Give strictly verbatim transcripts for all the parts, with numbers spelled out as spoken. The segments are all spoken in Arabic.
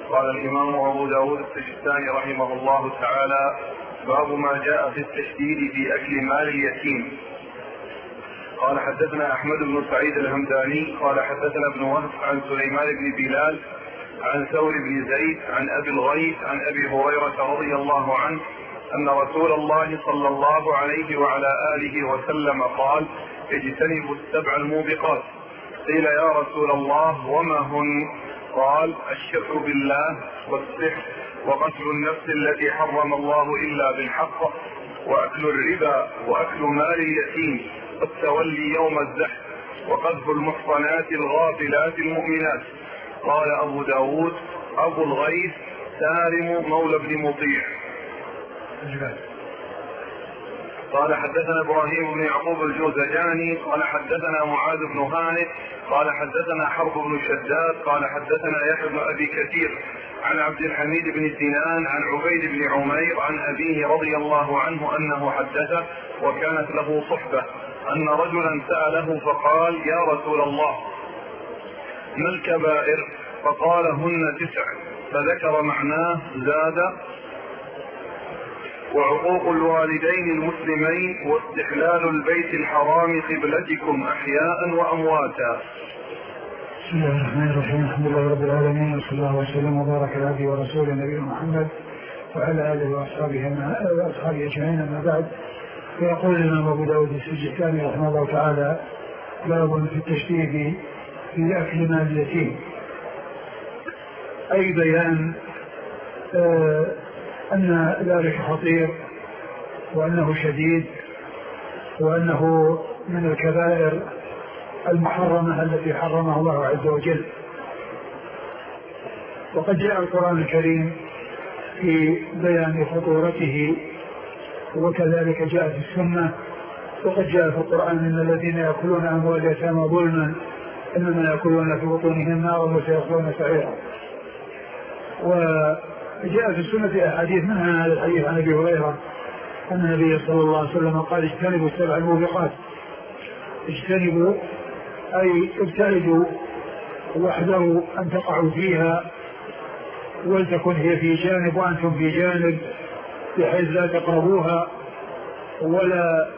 قال الإمام أبو داود السجستاني رحمه الله تعالى: باب ما جاء في التشديد في أكل مال اليتيم. قال حدثنا أحمد بن سعيد الهمداني قال حدثنا ابن وهب عن سليمان بن بلال عن ثور بن زيد عن أبي الغيث عن أبي هريرة رضي الله عنه أن رسول الله صلى الله عليه وعلى آله وسلم قال: اجتنبوا السبع الموبقات. قيل: يا رسول الله وما هن؟ قال: الشرك بالله والسحر وقتل النفس التي حرم الله إلا بالحق وأكل الربا وأكل مال اليتيم والتولي يوم الزحف وقذف المحصنات الغافلات المؤمنات. قال أبو داود: أبو الغيث سالم مولى بن مطيع. قال حدثنا إبراهيم بن يعقوب الجوزجاني قال حدثنا معاذ بن هانئ قال حدثنا حرب بن شداد قال حدثنا يحيى بن أبي كثير عن عبد الحميد بن سنان عن عبيد بن عمير عن أبيه رضي الله عنه أنه حدثه وكانت له صحبة أن رجلا سأله فقال: يا رسول الله ما الكبائر؟ فقال: هن تسع، فذكر معناه زاد: وعقوق الوالدين المسلمين واستحلال البيت الحرام قبلتكم أحياء وأمواتا. بسم الله الرحمن الرحيم. الحمد لله رب العالمين، وصلى الله وسلم وبارك على عبده ورسوله نبينا محمد وعلى آله وأصحابه وأصحابه أجمعين. أما بعد، فيقول الإمام أبو داود السجستاني رحمه الله تعالى: باب في التشديد في أكل مال اليتيم، أي بيان آه أن ذلك خطير وأنه شديد وأنه من الكبائر المحرمة التي حرمها الله عز وجل. وقد جاء القرآن الكريم في بيان خطورته، وكذلك جاء في السنة، وقد جاء في القرآن: إن الذين يأكلون أموال اليتامى ظلما إنما يأكلون في بطونهم نارا وسيصلون سعيرا. وجاء في السنة أحاديث، منها هذا الحديث عن أبي هريرة أن النبي صلى الله عليه وسلم قال: اجتنبوا السبع الموبقات. اجتنبوا أي ابتعدوا واحذروا أن تقعوا فيها، ولتكن هي في جانب وأنتم في جانب، بحيث لا تقربوها ولا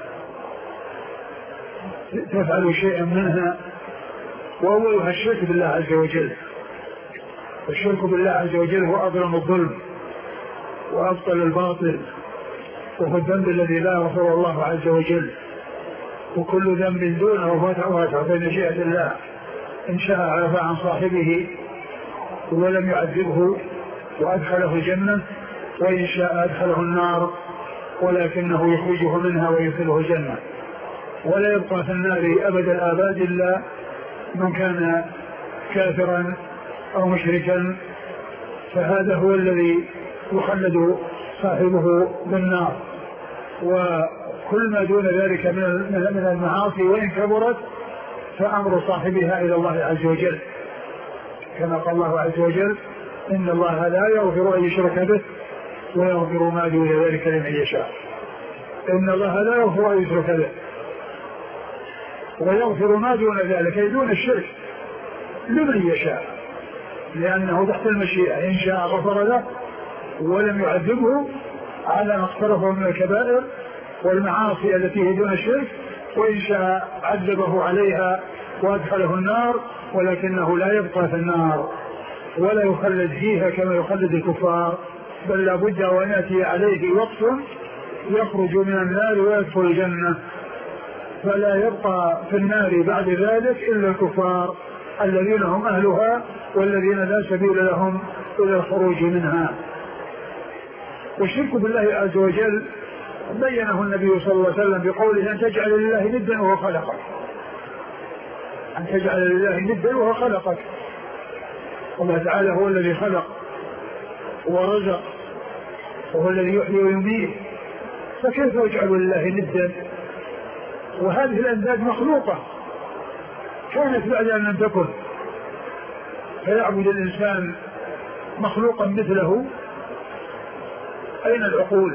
تفعلوا شيئا منها. وأولها الشرك بالله عز وجل، والشرك بالله عز وجل هو أظلم الظلم وأبطل الباطل، وهو الذنب الذي لا يغفر الله عز وجل، وكل ذنب دونه واتع بين مشيئة الله، إن شاء عفى عن صاحبه ولم يعذبه وأدخله الجنة، وإن شاء أدخله النار ولكنه يخرجه منها ويدخله الجنة. ولا يبقى في النار أبد الآباد إلا من كان كافرا أو مشركا، فهذا هو الذي يخلد صاحبه بالنار. وكل ما دون ذلك من المعاصي وإن كبرت فأمر صاحبها إلى الله عز وجل، كما قال الله عز وجل: إن الله لا يغفر أن يشرك به ويغفر ما دون ذلك لمن يشاء. إن الله لا يغفر أن يشرك به ويغفر ما دون ذلك، أي دون الشرك، لمن يشاء، لأنه تحت المشيئة. إن شاء غفر له ولم يعذبه على ما اقترفه من الكبائر والمعاصي التي هي دون الشرك، وإن شاء عذبه عليها وأدخله النار، ولكنه لا يبقى في النار ولا يخلد فيها كما يخلد الكفار، بل لابد وأن يأتي عليه وقت يخرج من النار ويدخل الجنة، فلا يبقى في النار بعد ذلك إلا الكفار الذين هم أهلها والذين لا سبيل لهم إلى الخروج منها. والشرك بالله عز وجل بينه النبي صلى الله عليه وسلم بقوله: أن تجعل لله ندا وهو خلقك. أن تجعل لله ندا وهو خلقك. الله تعالى هو الذي خلق ورزق وهو الذي يحيي ويميت، فكيف يجعل لله ندا؟ وهذه الأنداد مخلوقة كانت بعد أن لم تكن، فيعبد الإنسان مخلوقا مثله. أين العقول؟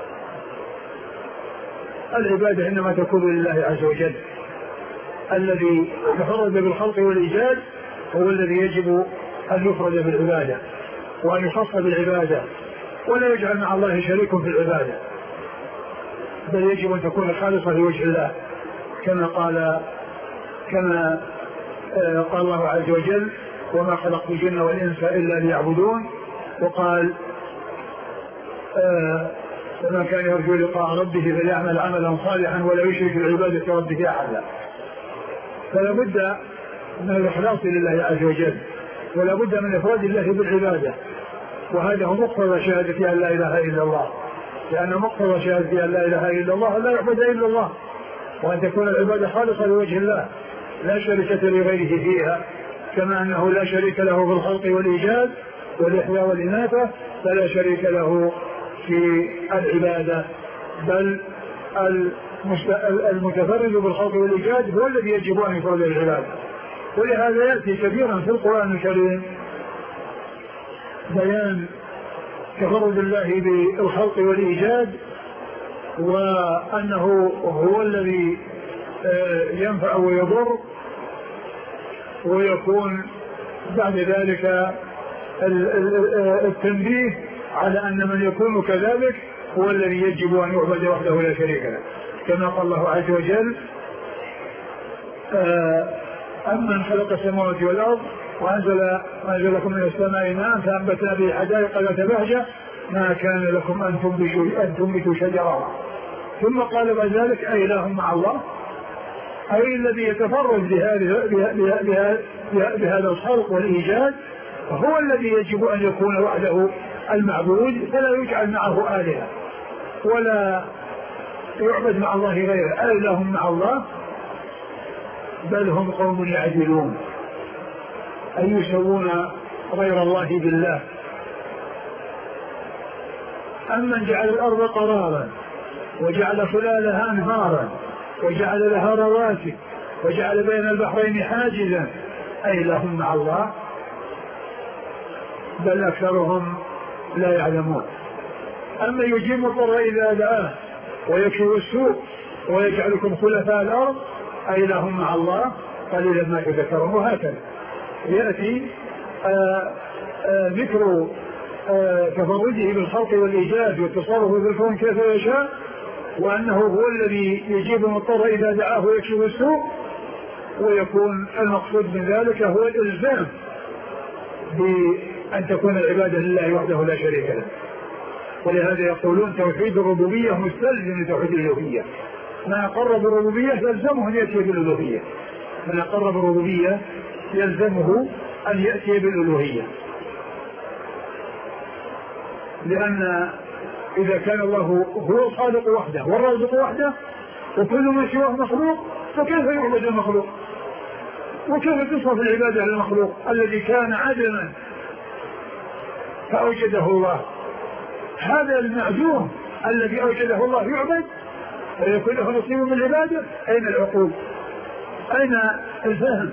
العبادة إنما تكون لله عز وجل، الذي يفرد بالخلق والإيجاد هو الذي يجب أن يفرد بالعبادة. وأن يخص بالعبادة ولا يجعل مع الله شريك في العبادة، بل يجب أن تكون خالصة لوجه الله كما قال كما قال الله عز وجل وما خلقت الجن والإنس إلا ليعبدون. وقال فمن كان يرجو لقاء ربه فليعمل عملا صالحا ولا يشرك بعبادة ربه أحدا. فلا بد من الإخلاص لله عز وجل ولا بد من إفراد الله بالعبادة، وهذا هو مقتضى شهادة أن لا إله إلا الله، لأن مقتضى شهادة أن لا إله إلا الله لا يعبد إلا الله، وأن تكون العبادة خالصة لوجه الله لا شركة لغيره فيها، كما أنه لا شريك له في الخلق والإيجاد والإحياء والإماتة فلا شريك له في العبادة، بل المتفرد بالخلق والإيجاد هو الذي يجب أن يفرد العبادة. ولهذا يأتي كثيرا في القرآن الكريم بيان تفرد الله بالخلق والإيجاد، وأنه هو الذي ينفع ويضر، ويكون بعد ذلك التنبيه على أن من يكون كذلك هو الذي يجب أن يعبد وحده لا شريك له، كما قال الله عز وجل أمن خلق السماوات والأرض وأنزل أنزل لكم من السماء ماء فأنبتنا به حدائق ذات بهجة ما كان لكم أن تنبتوا أن تنبتوا شجرا. ثم قال بعد ذلك أي إله مع الله، أي الذي يتفرد بهذا الخلق والإيجاد هو الذي يجب أن يكون وحده المعبود، فلا يجعل معه آلهة ولا يعبد مع الله غيره. أي إله مع الله بل هم قوم يعدلون، أي يسوون غير الله بالله. أمن جعل الأرض قرارا وجعل خلالها أنهارا وجعل لها رواسي وجعل بين البحرين حاجزا أي لهم مع الله بل أكثرهم لا يعلمون. أما يجيب الضر إذا دعاه ويكشف السوء ويجعلكم خلفاء الأرض أي لهم مع الله قليلا ما تذكرون. وهكذا يأتي آآ آآ ذكر تفرده بالخلق والإيجاد والتصرف في الكون كيف يشاء، وأنه هو الذي يجيب المضطر إذا دعاه ويكشف السوء، ويكون المقصود من ذلك هو الإلزام بأن تكون العبادة لله وحده لا شريك له. ولهذا يقولون توحيد الربوبية مستلزم لتوحيد الألوهية، ما أقر بالربوبية يلزمه أن يأتي بالألوهية، من أقر بالربوبية يلزمه أن يأتي بالألوهية، لأن إذا كان الله هو الخالق وحده والرازق وحده وكل ما سواه مخلوق فكيف يعبد المخلوق؟ وكيف تصرف العبادة للمخلوق الذي كان عدما فأوجده الله؟ هذا المعدوم الذي أوجده الله يعبد ويكون له نصيب من العبادة؟ أين العقول؟ أين الفهم؟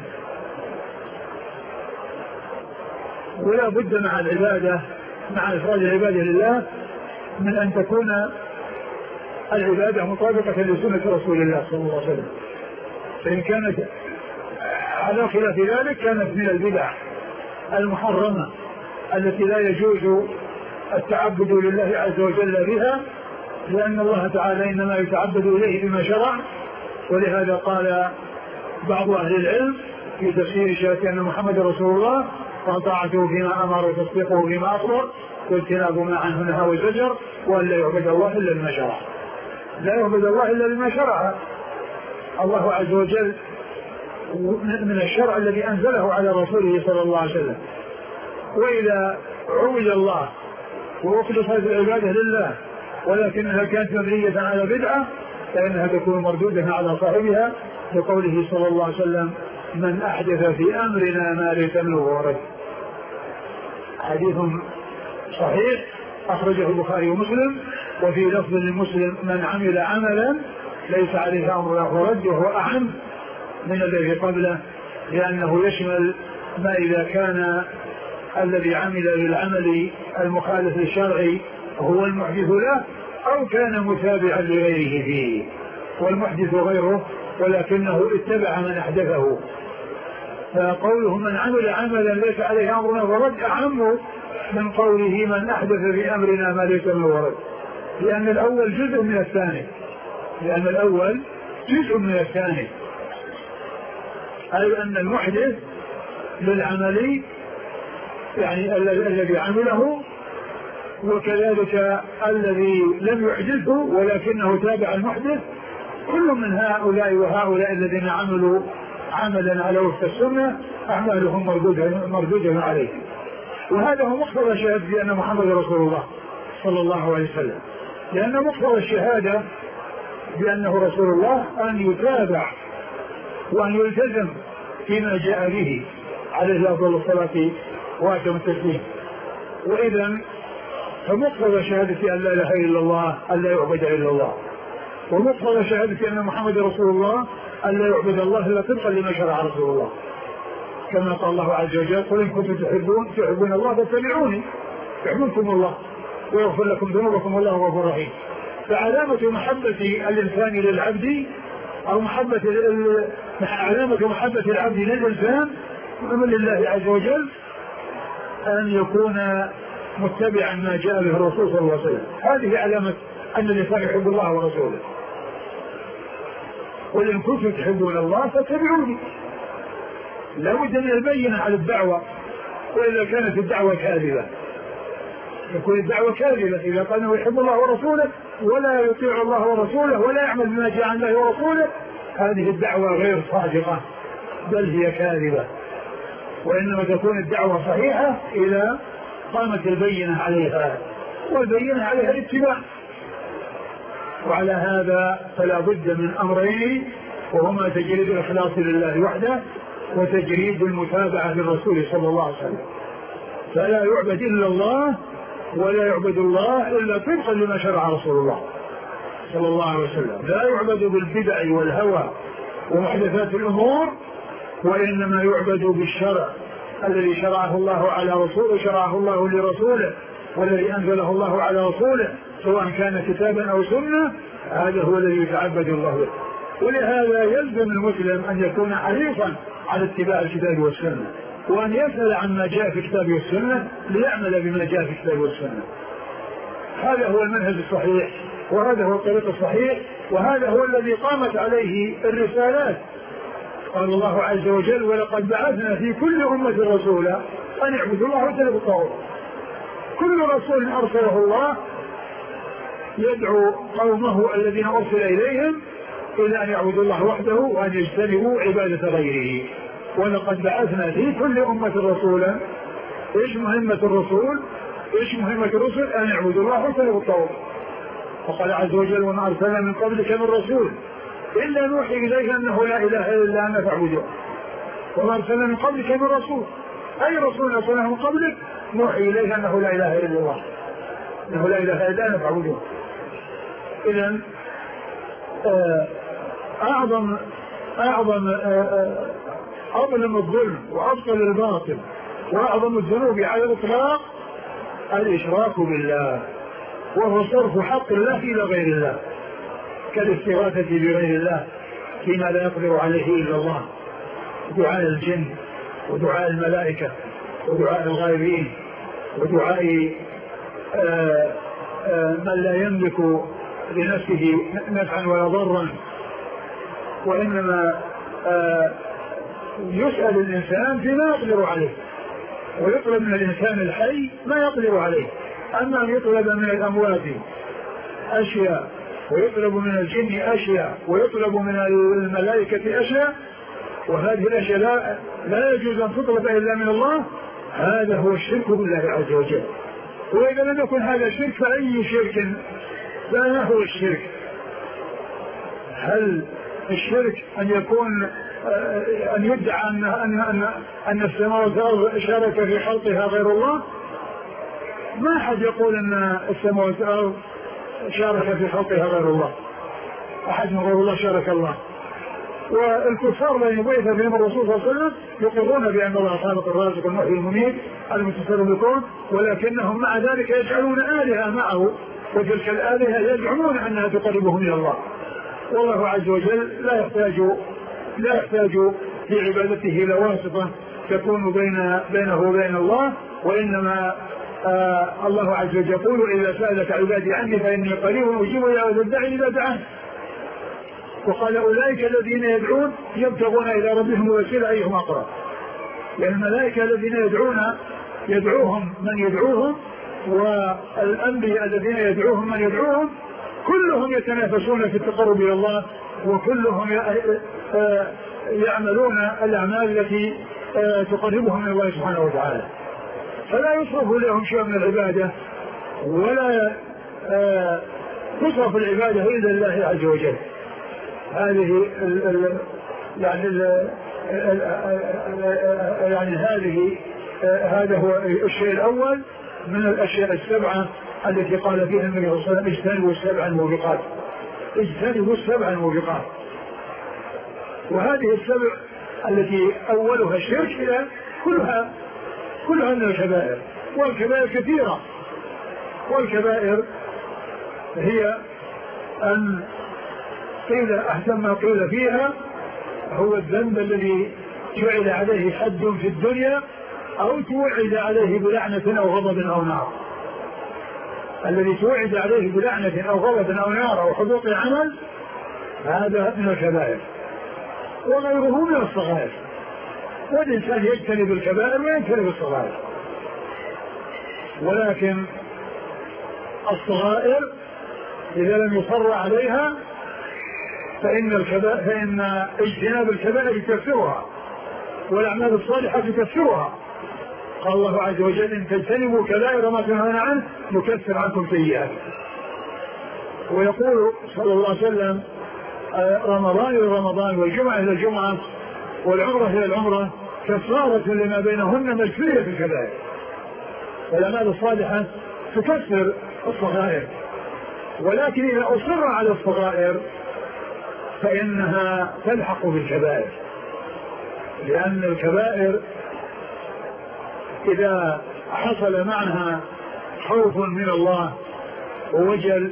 ولا بد مع العبادة مع إفراد العبادة لله من أن تكون العبادة مطابقة لسنة رسول الله صلى الله عليه وسلم، فإن كانت على خلاف ذلك كانت من البدع المحرمة التي لا يجوز التعبد لله عز وجل بها، لأن الله تعالى إنما يتعبد إليه بما شرع. ولهذا قال بعض أهل العلم في تفسير شهادة أن محمد رسول الله وطاعته فيما أمر وتصديقه فيما أخبر واجتناب ما عنه نهى وزجر، وأن لا يعبد الله إلا بما شرع. لا يعبد الله إلا بما شرع الله عز وجل من الشرع الذي أنزله على رسوله صلى الله عليه وسلم. وإذا عبد الله وأخلصت العبادة لله ولكنها كانت مبنية على بدعة فإنها تكون مردودة على صاحبها، لقوله صلى الله عليه وسلم من أحدث في أمرنا ما ليس منه فهو رد. حديث صحيح أخرجه البخاري ومسلم، وفي لفظ لمسلم من عمل عملا ليس عليه أمرنا فهو رد، وهو أعم من الذي قبله، لأنه يشمل ما إذا كان الذي عمل للعمل المخالف للشرع هو المحدث له أو كان متابعا لغيره فيه، والمحدث غيره ولكنه اتبع من أحدثه. فقوله من عمل عملا ليس عليه أمرنا فرد أعم من قوله من أحدث في أمرنا ما ليس منه ورد، لأن الأول جزء من الثاني، لأن الأول جزء من الثاني، أي أن المحدث للعمل يعني الذي عمله، وكذلك الذي لم يحدثه ولكنه تابع المحدث، كل من هؤلاء وهؤلاء الذين عملوا عملا على وفق السنة أعمالهم مردودة عليه. وهذا هو مقتضى شهادة بأن محمد رسول الله صلى الله عليه وسلم، لأن مقتضى الشهادة بأنه رسول الله أن يتابع وأن يلتزم فيما جاء به عليه أفضل الصلاة وأتم التسليم. وإذا فمقتضى شهادة أن لا إله إلا الله أن لا يعبد إلا الله، ومقتضى شهادة أن محمد رسول الله أن لا يعبد الله إلا طبقا لما شرع رسول الله، كما قال الله عز وجل قل إن كنتم تحبون تحبون الله فاتبعوني يحببكم الله ويغفر لكم ذنوبكم والله غفور رحيم. فعلامة محبة الإنسان للعبد أو محبة علامة محبة العبد للإنسان من لله عز وجل أن يكون متبعا ما جاء به الرسول صلى الله عليه وسلم. هذه علامة أن الإنسان يحب الله ورسوله. قل إن كنتم تحبون الله فاتبعوني، لا بد من البينة على الدعوة، وإذا كانت الدعوة كاذبة يكون الدعوة كاذبة إذا قال إنه يحب الله ورسوله ولا يطيع الله ورسوله ولا يعمل بما جاء عن الله ورسوله، هذه الدعوة غير صادقة بل هي كاذبة. وإنما تكون الدعوة صحيحة إذا قامت البينة عليها، والبينة عليها الاتباع. وعلى هذا فلا بد من أمرين، وهما تجريد الإخلاص لله وحده وتجريد المتابعة للرسول صلى الله عليه وسلم. فلا يعبد إلا الله ولا يعبد الله إلا طبقا لما شرع رسول الله صلى الله عليه وسلم. لا يعبد بالبدع والهوى ومحدثات الأمور، وإنما يعبد بالشرع الذي شرعه الله على رسوله شرعه الله لرسوله والذي أنزله الله على رسوله، سواء كان كتابا أو سنة، هذا هو الذي يتعبد الله به. ولهذا يلزم المسلم أن يكون حريصا على اتباع الكتاب والسنة، وأن يسأل عما جاء في الكتاب والسنة ليعمل بما جاء في الكتاب والسنة. هذا هو المنهج الصحيح، وهذا هو الطريق الصحيح، وهذا هو الذي قامت عليه الرسالات. قال الله عز وجل ولقد بعثنا في كل أمة رسولا أن يعبدوا الله واجتنبوا الطاغوت. كل رسول أرسله الله يدعو قومه الذين أرسل إليهم إلى أن يعبدوا الله وحده وأن يجتنبوا عبادة غيره. ولقد بعثنا في كل أمة رسولا. إيش مهمة الرسول؟ إيش مهمة الرسل؟ أن يعبدوا الله واجتنبوا الطاغوت. وقال عز وجل وما أرسلنا من قبلك من رسول إلا نوحي إليه أنه لا إله إلا أنا فاعبدوه. وما أرسلنا من قبلك من رسول، أي رسول أرسلناه من قبلك نوحي إليه أنه لا إله إلا الله أنه لا إله إلا أنا فاعبدوه. إذن أعظم أعظم أظلم الظلم وأبطل الباطل وأعظم الذنوب على الإطلاق الإشراك بالله، وهو صرف حق الله إلى غير الله، كالاستغاثة بغير الله فيما لا يقدر عليه إلا الله، دعاء الجن ودعاء الملائكة ودعاء الغائبين ودعاء آآ آآ من لا يملك لنفسه نفعا ولا ضرا، وإنما يسأل الإنسان فيما يقدر عليه، ويطلب من الإنسان الحي ما يقدر عليه. أما أن يطلب من الأموات أشياء ويطلب من الجن أشياء ويطلب من الملائكة أشياء، وهذه الأشياء لا, لا يجوز أن تطلب إلا من الله، هذا هو الشرك بالله عز وجل. وإذا لم يكن هذا الشرك فأي شرك؟ لا هو الشرك. هل الشرك أن يكون أن يدعى أن, أن, أن, أن السماوات والأرض شارك في خلقها غير الله؟ ما أحد يقول أن السماوات والأرض شارك في خلقها غير الله، أحد من غير الله شارك الله. والكفار الذين بعث فيهم الرسول صلى الله عليه وسلم يقرون بأن الله خالق الرازق المحيي المميت المتصرف بالكون، ولكنهم مع ذلك يجعلون آلهة معه، وتلك الآلهة يزعمون أنها تقربهم إلى الله. والله عز وجل لا يحتاج لا يحتاج في عبادته إلى واسطة تكون بين بينه وبين الله، وإنما آه الله عز وجل يقول إذا سألك عبادي عني فإني قريب أجيب دعوة الداعي إذا دعان. وقال أولئك الذين يدعون يبتغون إلى ربهم الوسيلة أيهم أقرب. لأن الملائكة الذين يدعون يدعوهم من يدعوهم، والأنبياء الذين يدعوهم من يدعوهم، كلهم يتنافسون في التقرب إلى الله، وكلهم يعملون الأعمال التي تقربهم من الله سبحانه وتعالى. فلا يصرف لهم شيء من العبادة ولا تصرف العبادة إلا الله عز وجل. هذه ال ال يعني ال يعني هذه هذا هو الشيء الأول من الأشياء السبعة التي قال فيها النبي صلى الله عليه وسلم اجتنبوا السبع الموبقات. اجتنبوا السبع الموبقات. وهذه السبع التي أولها الشرك كلها كلها من الكبائر، والكبائر كثيرة. والكبائر هي أن قيل أحسن ما قيل فيها هو الذنب الذي جعل عليه حد في الدنيا أو توعد عليه بلعنة أو غضب أو نار. الذي توعد عليه بلعنة أو غضب أو نار أو حبوط عمل هذا من الكبائر، وغيره من الصغائر. والإنسان يجتنب الكبائر ويجتنب الصغائر. ولكن الصغائر إذا لم يصر عليها فإن, الكبائر فإن اجتناب الكبائر يكفرها، والأعمال الصالحة تكفرها. قال الله عز وجل إن تجتنبوا كبائر ما تنهون عنه نكفر عنكم سيئاتكم. ويقول صلى الله عليه وسلم رمضان إلى رمضان والجمعة إلى الجمعة والعمرة إلى العمرة كفارة لما بينهن مغفرة الكبائر. والأعمال الصالحة تكفر الصغائر، ولكن إذا أصر على الصغائر فإنها تلحق بالكبائر، لأن الكبائر إذا حصل معها خوف من الله ووجل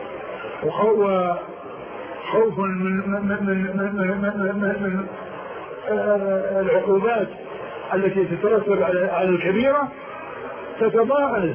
وخوف من, من, من, من, من, من العقوبات التي تترتب على الكبيرة تتضاءل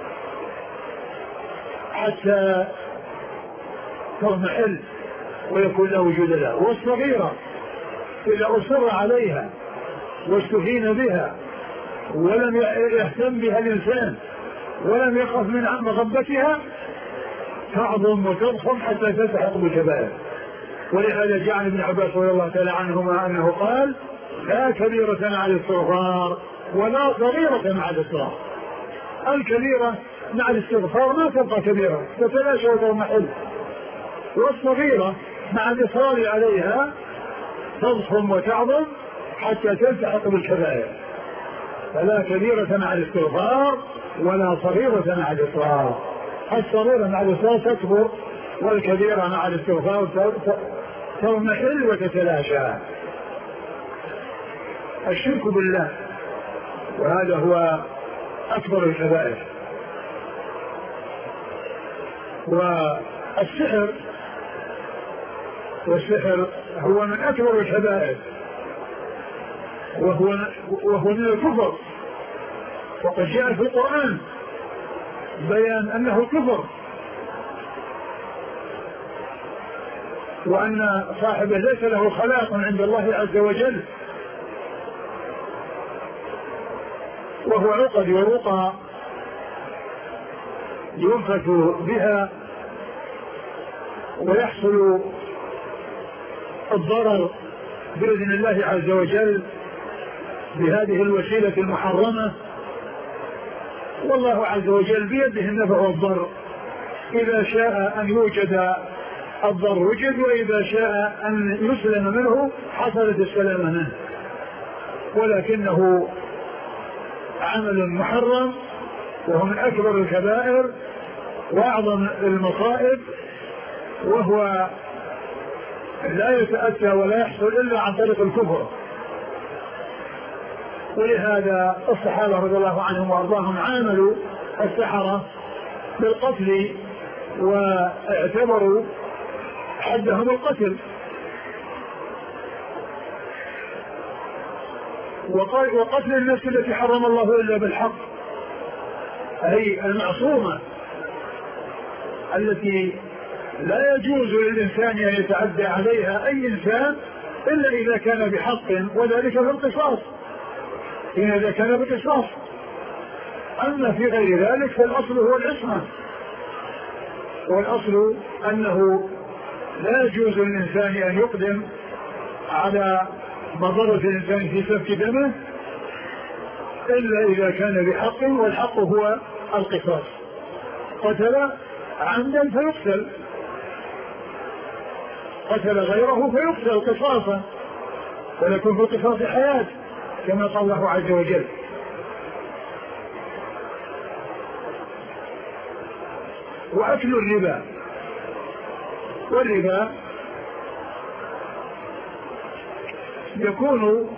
حتى تضمحل ويكون لا وجود لها. والصغيرة إذا أصر عليها واستهين بها ولم يهتم بها الإنسان ولم يخف من مغبتها تعظم وتضخم حتى تلحق بالكبائر. ولهذا جاء ابن عباس رضي الله تعالى عنهما أنه قال لا كبيرة مع الاستغفار ولا صغيرة مع الإصرار. الكبيرة مع الاستغفار ما تبقى كبيرة تتلاشى وتضمحل، والصغيرة مع الإصرار عليها تضخم وتعظم حتى تلتحق بالكبائر. فلا كبيرة مع الاستغفار ولا صغيرة مع الإصرار. الصغيرة مع الإصرار تكبر، والكبيرة مع الاستغفار تضمحل وتتلاشى. الشرك بالله وهذا هو أكبر الكبائر. والسحر والسحر هو من أكبر الكبائر، وهو, وهو من الكفر. وقد جاء في القرآن بيان أنه كفر، وأن صاحبه ليس له خلاق عند الله عز وجل، وهو عقد ورقى ينفث بها ويحصل الضرر بإذن الله عز وجل بهذه الوسيلة المحرمة. والله عز وجل بيده النفع والضر، إذا شاء أن يوجد الضر وجد، وإذا شاء أن يسلم منه حصلت السلامة منه. ولكنه عمل محرم وهو من أكبر الكبائر وأعظم المصائب، وهو لا يتأتى ولا يحصل إلا عن طريق الكفر. ولهذا الصحابة رضي الله عنهم وأرضاهم عاملوا السحرة بالقتل واعتبروا حدهم القتل، وقتل النفس التي حرم الله إلا بالحق. أي المعصومة التي لا يجوز للإنسان أن يتعدى عليها أي إنسان إلا إذا كان بحق، وذلك في القصاص، إذا كان بقصاص. أما في غير ذلك فالأصل هو العصمة، والأصل أنه لا يجوز للإنسان أن يقدم على مضرة الإنسان في سفك دمه إلا إذا كان بحق، والحق هو القصاص. قتل عمدا فيقتل، قتل غيره فيقتل قصاصا، ولكن في القصاص حياة كما قال الله عز وجل. وأكل الربا، والربا يكون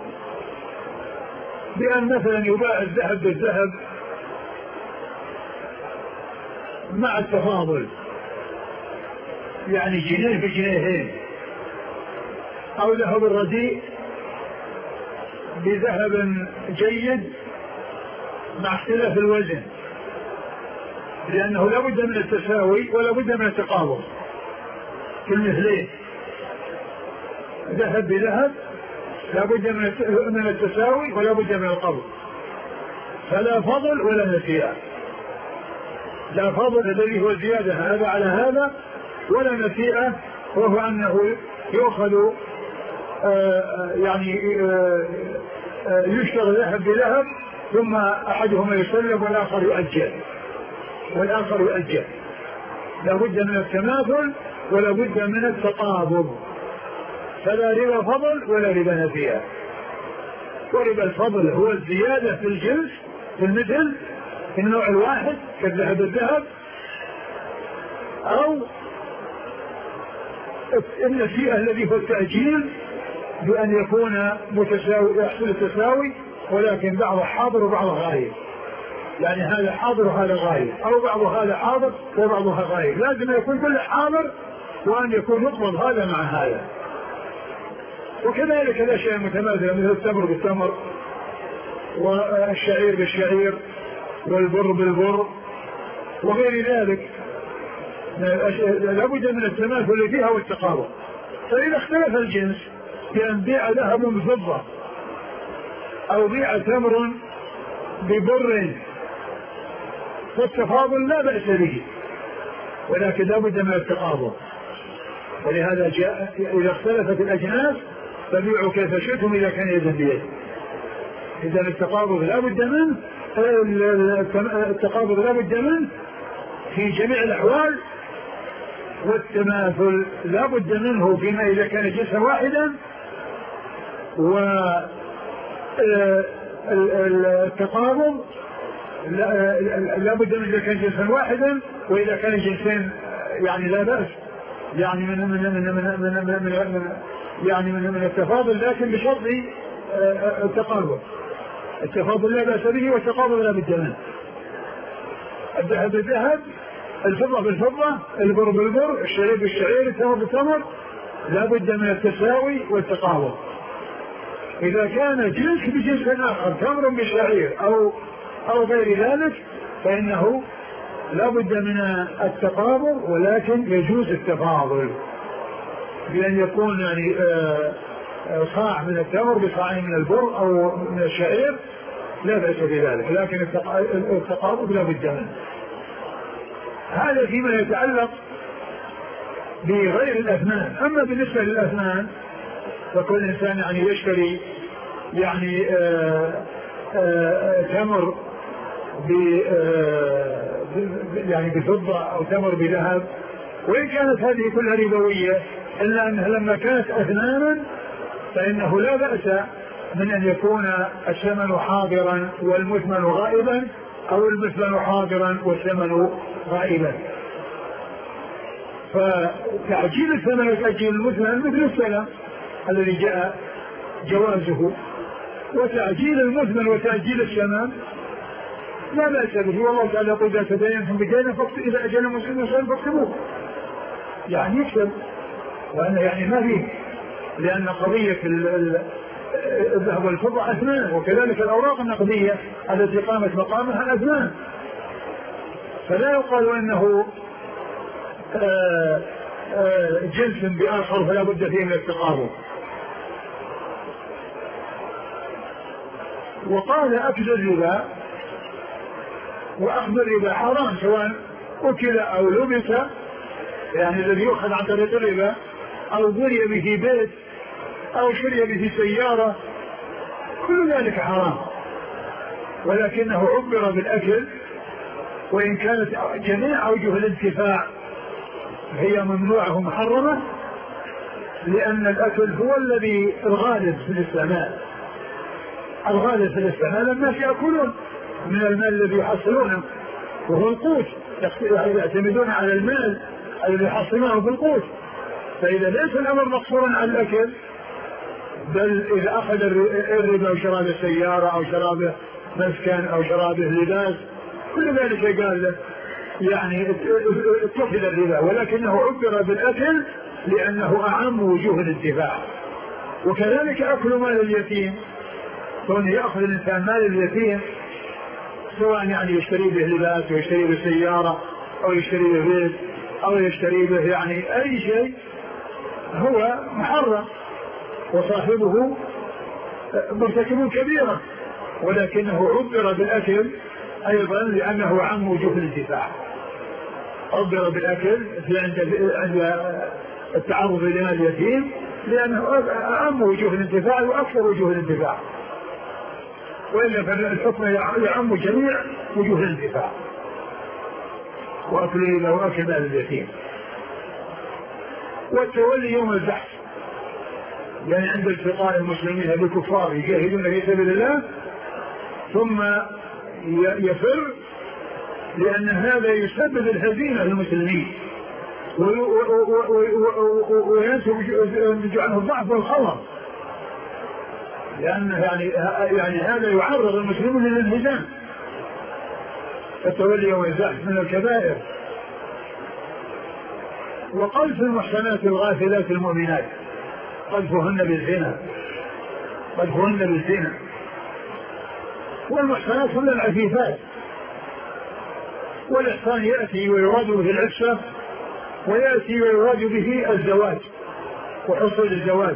بأن مثلا يباع الذهب بالذهب مع التفاضل، يعني جنيه بجنيهين، أو ذهب الرديء بذهب جيد مع اختلاف الوزن، لأنه لا بد من التساوي ولا بد من التقابل في المثلين. ذهب بذهب لا بد من التساوي ولا بد من القبض، فلا فضل ولا نسيئة. لا فضل الذي هو زيادة هذا على هذا، ولا نسيئة وهو أنه يؤخذ آه يعني آه آه يشتغل ذهب بذهب ثم أحدهما يسلب والآخر يؤجل والآخر يؤجل. لا بد من التماثل ولا بد من التقابض، فلا ربا فضل ولا ربا نسيئة. وربا الفضل هو الزيادة في الجنس في المثل في النوع الواحد كالذهب الذهب، أو النسيئة الذي هو التأجيل بأن يكون متساوي، يحصل التساوي ولكن بعضه حاضر وبعضه غايب، يعني هذا حاضر وهذا غايب، أو بعض هذا حاضر وبعضها غايب. لازم يكون كل حاضر وأن يكون يقبض هذا مع هذا. وكذلك الأشياء المتماثلة مثل التمر بالتمر والشعير بالشعير والبر بالبر وغير ذلك، لابد من التماثل فيها والتقارب. فإذا اختلف الجنس بأن بيع ذهب بفضة أو بيع تمر ببر فالتفاضل لا بأس به، ولكن لا بد من التقابض. ولهذا جاء إذا اختلفت الأجناس فبيعوا كيف شئتم إذا كان يدا بيد. إذا التقابض لا بد منه، التقابض لا بد منه في جميع الأحوال، والتماثل لا بد منه فيما إذا كان جنسا واحدا، والتقابض لا بد من إذا كان جنسا واحدا، وإذا كان جنسين يعني لا بأس، يعني من من من من من من من يعني من من التفاضل، لكن بشرط التقابض. التفاضل لا بأس به والتقابض لا بد منه. الذهب بالذهب، الفضة بالفضة، البر بالبر، الشعير بالشعير، التمر بالتمر، لا بد من التساوي والتقابض. إذا كان جنس بجنس آخر، تمر بشعير أو أو غير ذلك، فإنه لا بد من التقابض، ولكن يجوز التفاضل بأن يكون يعني صاع من التمر بصاع من البر أو من الشعير، لا بأس بذلك، لكن التقابض لا بد منه. هذا فيما يتعلق بغير الأثمان. أما بالنسبة للأثمان فكل إنسان يعني يشتري يعني آآ آآ تمر ب يعني بفضة أو تمر بذهب، وإن كانت هذه كلها ربوية، إلا أنها لما كانت أثمانا فإنه لا بأس من أن يكون الثمن حاضرا والمثمن غائبا، أو المثمن حاضرا والثمن غائبا. فتعجيل الثمن وتعجيل المثمن مثل السلام الذي جاء جوازه، وتعجيل المثمن وتعجيل الثمن لا بأس به. والله تعالى يقول إذا تداينتم بدين إذا أجل مسلم فاكتبوه، يعني يكتب، وأنه يعني ما فيه، لأن قضية الذهب والفضة أثمان، وكذلك الأوراق النقدية التي قامت مقامها أثمان. فلا يقال انه آآ آآ جنس بآخر فلا بد فيه من التقارب. وقال أكل الربا وأخذ الربا حرام سواء أكل أو لبس، يعني الذي يؤخذ عن طريق الربا أو بني به بيت أو شري به سيارة، كل ذلك حرام، ولكنه عبر بالأكل، وإن كانت جميع أوجه الانتفاع هي ممنوعة ومحرمة، لأن الأكل هو الذي الغالب في الاستعمال. الغالب في الاستعمال الناس يأكلون من المال الذي يحصلونه وهو القوت، يعتمدون على المال الذي يحصلونه بالقوت. فإذا ليس الأمر مقصورا على الأكل، بل إذا أخذ الربا وشرى به سيارة أو شرى به مسكن أو شرى به لباس، كل ذلك قال له يعني اتخذ الربا، ولكنه عبر بالأكل لأنه أعم وجوه الانتفاع. وكذلك أكل مال اليتيم، كونه يأخذ الإنسان مال اليتيم سواء يعني يشتري به لباس أو يشتري به سيارة أو يشتري به بيت أو يشتري به يعني أي شيء، هو محرم وصاحبه مرتكب كبيرة، ولكنه عبر بالأكل أيضا لأنه عم وجوه الانتفاع. عبر بالأكل في عند عند التعرض لمال اليتيم لأنه عم وجوه الانتفاع وأكثر وجوه الانتفاع، وإلا فالحكم يعم جميع وجوه الانتفاع وأكل له وأكل مال اليتيم. والتولي يوم البحث، يعني عند التقاء المسلمين بالكفار يجاهدون في سبيل الله ثم يفر، لأن هذا يسبب الهزيمة للمسلمين وينتج عنه الضعف والخور، لأن يعني يعني هذا يعرض المسلمين للانهزام. التولي يوم البحث من الكبائر. وقذف المحسنات الغافلات المؤمنات، قذفهن بالزنا، قذفهن بالزنا. والمحسنات هن العفيفات، والإحسان يأتي ويراد به العفة، ويأتي ويراد به الزواج وحصول الزواج.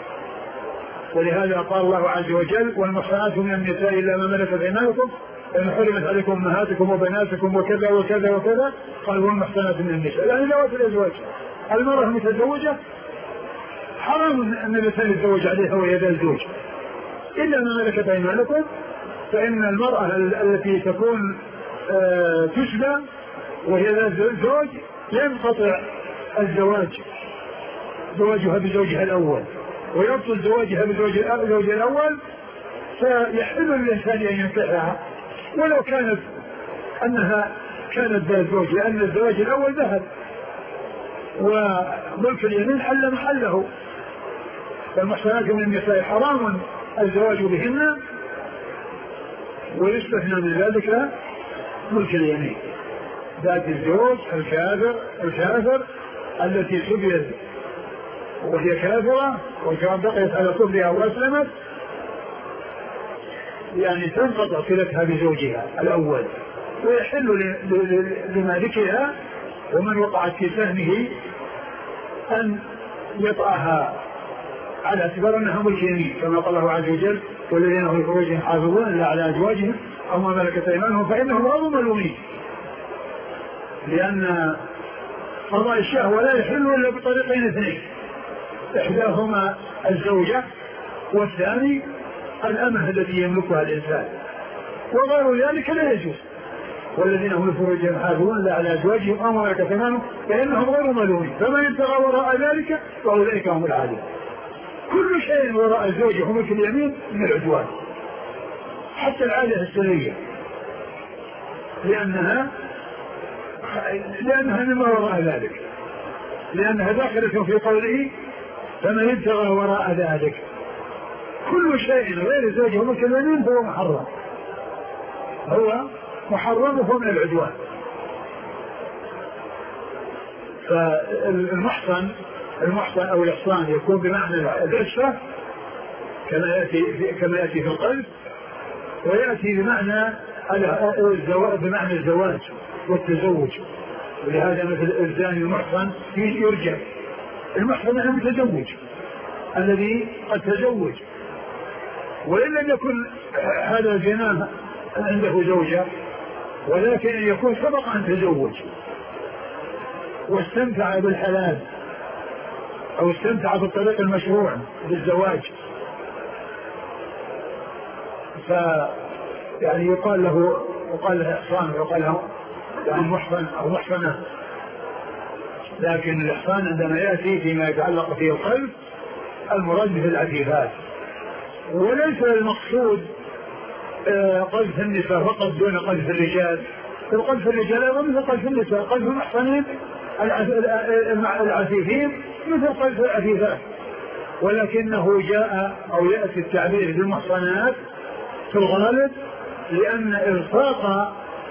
ولهذا قال الله عز وجل: والمحسنات من النساء إلا ما ملكت أيمانكم إن حرمت عليكم أمهاتكم وبناتكم وكذا وكذا وكذا. قال: والمحسنات من النساء، يعني ذوات الأزواج. المرأة المتزوجة حرام أن الإنسان يتزوج عليها وهي ذات الزوج، إلا ما ملكت أيمانكم، فإن المرأة التي تكون آه تشبه وهي ذات الزوج ينقطع الزواج زواجها بزوجها الأول، ويبطل زواجها بزوج الأول، فيحل للإنسان أن ينكحها ولو كانت أنها كانت ذات زوج، لأن الزواج الأول ذهب وملك اليمين حل محله. فالمحسنات من النساء حرام الزواج بهن، ويستثنى من ذلك ملك اليمين، ذات الزوج الكافر الكافر التي سبيت وهي كافرة وكان بقيت على كفرها وأسلمت، يعني تنقطع صلتها بزوجها الأول، ويحل لمالكها ومن وقعت في سهمه أن يطأها على اعتبار أنها ملك يمين، كما قال الله عز وجل: والذين هم لفروجهم حافظون إلا على أزواجهم أو ما ملكت أيمانهم فإنهم غير ملومين، لأن قضاء الشهوة لا يحل إلا بطريقين اثنين: إحداهما الزوجة، والثاني الأمة التي يملكها الإنسان، وغير ذلك لا يجوز. والذين هم لفروجهم حافظون إلا على أزواجهم أو ما ملكت أيمانهم فإنهم غير ملومين، فمن ابتغى وراء ذلك فأولئك هم العادون. كل شيء وراء الزوجة هو ملك اليمين من العدوان، حتى العادة السرية، لأنها لأنها مما وراء ذلك، لأنها داخلة في قوله: فمن ابتغى وراء ذلك. كل شيء غير الزوجة وملك اليمين هو محرم، هو محرم وهو من العدوان. فالمحصن المحصن أو الإحصان يكون بمعنى العشرة كما يأتي كما يأتي في القلب، ويأتي بمعنى الزواج بمعنى الزواج والتزوج. ولهذا مثل الزاني المحصن يرجع. المحصن هو المتزوج الذي قد تزوج، وإن لم يكن هذا الزنا عنده زوجة، ولكن أن يكون سبق أن تزوج واستمتع بالحلال أو استمتع بالطريق المشروع بالزواج، ف يعني يقال له يقال له إحصان ويقال له يعني محصن أو محصنة. لكن الإحصان عندما يأتي فيما يتعلق فيه القلب المراد به العفيفات، وليس المقصود قذف النساء فقط دون قذف الرجال. القذف الرجال أيضا مثل قذف النساء، قذف المحصنين العفيفين مثل قذف العفيفات، ولكنه جاء أو يأتي التعبير بالمحصنات في الغالب لأن إلصاق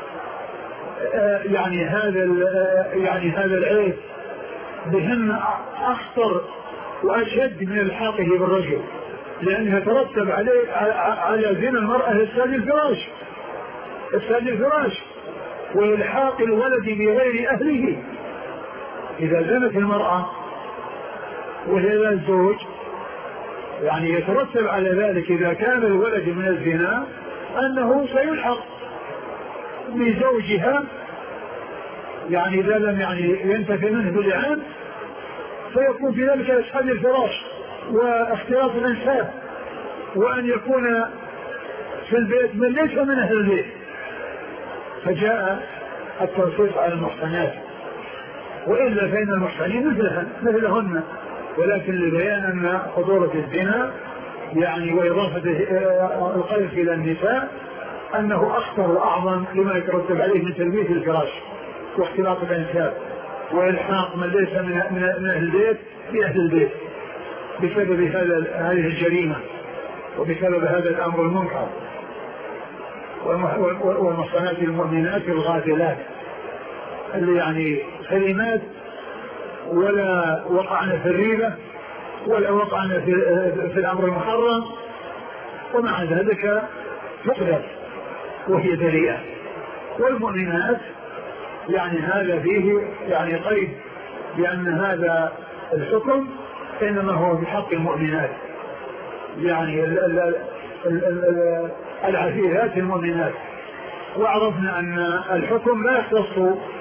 يعني هذا يعني هذا العيب بهن أخطر وأشد من الحاقه بالرجل، لأنه يترتب عليه على زنا المرأة إفساد الفراش إفساد الفراش وإلحاق الولد بغير أهله. إذا زنت المرأة وهي الزوج يعني يترتب على ذلك إذا كان الولد من الزنا أنه سيلحق بزوجها، يعني إذا لم يعني ينتفي منه بالإعان فيكون في ذلك إسحاب الفراش واختلاط الأنساب، وأن يكون في البيت من ليس من أهل البيت. فجاء التنصيص على المحصنات، وإلا فإن المحصنين مثلهن مثلهن، ولكن لبيان أن خطورة الزنا يعني وإضافة القذف إلى النساء أنه أخطر وأعظم لما يترتب عليه من تلبيس الفراش واختلاط الأنساب وإلحاق من ليس من أهل البيت بأهل البيت بسبب هذا هذه الجريمة وبسبب هذا الأمر المنكر. والمحصنات المؤمنات الغافلات اللي يعني سليمات ولا وقعنا في الريبة ولا وقعنا في, في الأمر المحرم، ومع ذلك تقدر وهي بريئة. والمؤمنات يعني هذا فيه يعني قيد بأن هذا الحكم إنما هو بحق المؤمنات، يعني العفيفات المؤمنات. وعرفنا أن الحكم لا يختص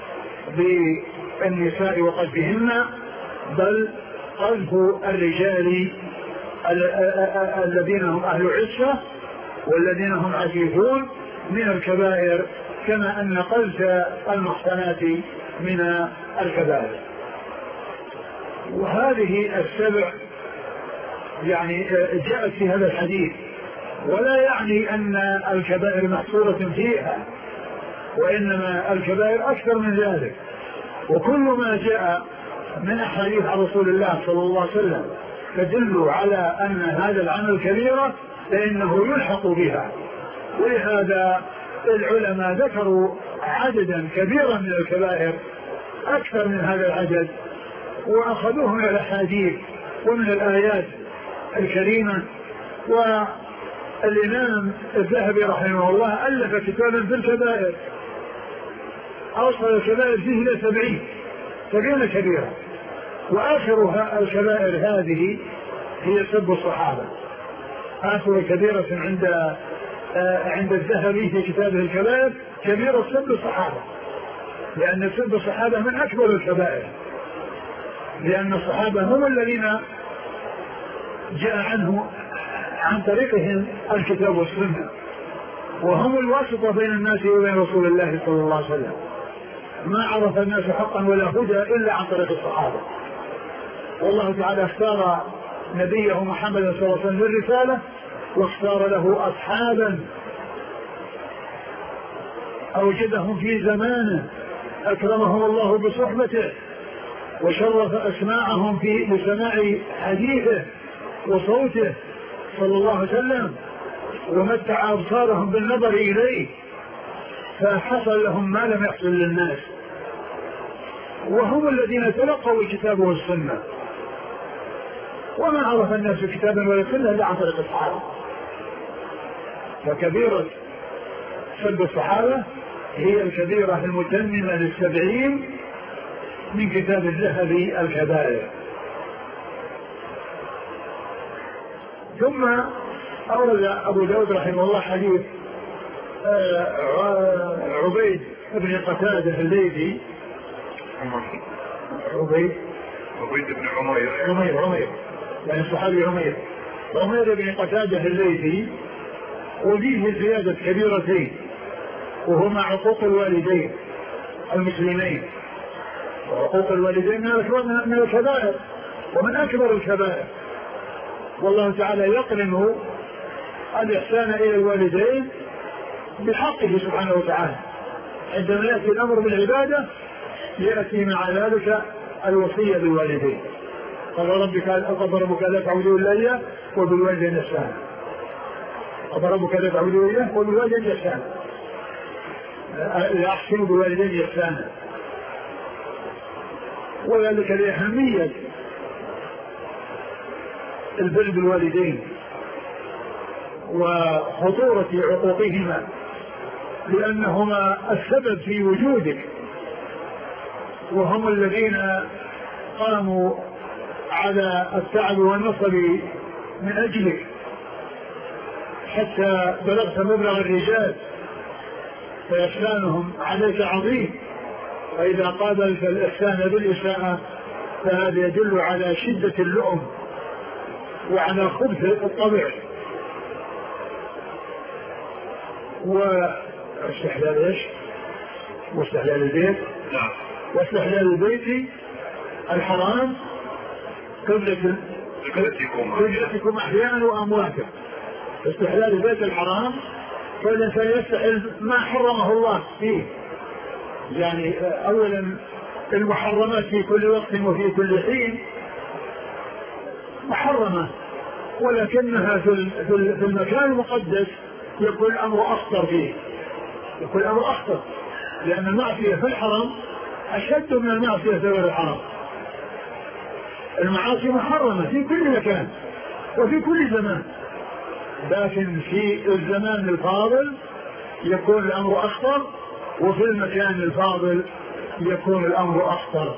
بالنساء وقذفهن، بل قذف الرجال الذين هم أهل عشة والذين هم عفيفون من الكبائر، كما أن قذف المحصنات من الكبائر. وهذه السبع يعني جاءت في هذا الحديث، ولا يعني أن الكبائر محصورة فيها، وإنما الكبائر أكثر من ذلك. وكل ما جاء من أحاديث عن رسول الله صلى الله عليه وسلم تدل على أن هذا العمل كبيرة فإنه يلحق بها. ولهذا العلماء ذكروا عددا كبيرا من الكبائر أكثر من هذا العدد، وأخذوه من الأحاديث ومن الآيات الكريمة. والإمام الذهبي رحمه الله ألف كتابا في الكبائر أوصل الكبائر فيه إلى سبعين سبعين كبيرة، وآخرها الكبائر هذه هي سب الصحابة. آخر كبيرة عند عند الذهبي في كتابه الكبائر كبيرة سب الصحابة، لأن سب الصحابة من أكبر الكبائر، لأن الصحابة هم الذين جاء عنه عن طريقهم الكتاب والسنة، وهم الواسطة بين الناس وبين رسول الله صلى الله عليه وسلم. ما عرف الناس حقا ولا هدى إلا عن طريق الصحابة. والله تعالى اختار نبيه محمد صلى الله عليه وسلم للرسالة، واختار له أصحابا أوجدهم في زمانه، أكرمهم الله بصحبته، وشرف أسماعهم في لسماع حديثه وصوته صلى الله عليه وسلم، ومتع أبصارهم بالنظر إليه، فحصل لهم ما لم يحصل للناس. وهم الذين تلقوا الكتاب والسنة، وما عرف الناس كتابا ولا سنة إلا عن طريق الصحابة. فكبيرة سب الصحابة هي الكبيرة المتممة للسبعين من كتاب الذهبي الكبائر. ثم أورد أبو داود رحمه الله حديث عبيد بن قتادة الليثي عبيد عبيد بن عمير عمير عمير يعني الصحابي عمير عمير بن قتادة الليثي، وفيه زيادة كبيرتين وهما عقوق الوالدين المسلمين. وعقوق الوالدين من الكبائر ومن أكبر الكبائر، والله تعالى يقرن الإحسان إلى الوالدين بحقه سبحانه وتعالى. عندما يأتي الأمر بالعبادة يأتي مع ذلك الوصية بالوالدين. قال ربك ربك لا تعبدوا إلا إياه وبالوالدين إحسانا. قال ربك لا تعبدوا إلا إياه وبالوالدين إحسانا. أحسنوا بالوالدين إحسانا، وذلك لأهمية البر بالوالدين وخطورة عقوقهما، لأنهما السبب في وجودك، وهم الذين قاموا على التعب والنصب من أجلك حتى بلغت مبلغ الرجال، فإحسانهم عليك عظيم. وإذا قابلت الإحسان بالإساءة فهذا يدل على شدة اللؤم وعلى خبث الطبع واستحلال ايش؟ واستحلال البيت. نعم. واستحلال البيت الحرام قبلة قبلتكم أحيانا وأمواتا. استحلال البيت الحرام فالإنسان يستحل ما حرمه الله فيه، يعني أولا المحرمات في كل وقت وفي كل حين محرمة، ولكنها في المكان المقدس يكون الأمر أخطر فيه، يكون الأمر أخطر، لأن المعصية في الحرم أشد من المعصية في غير الحرم. المعاصي محرمة في كل مكان وفي كل زمان، لكن في الزمان الفاضل يكون الأمر أخطر، وفي المكان الفاضل يكون الأمر أخطر.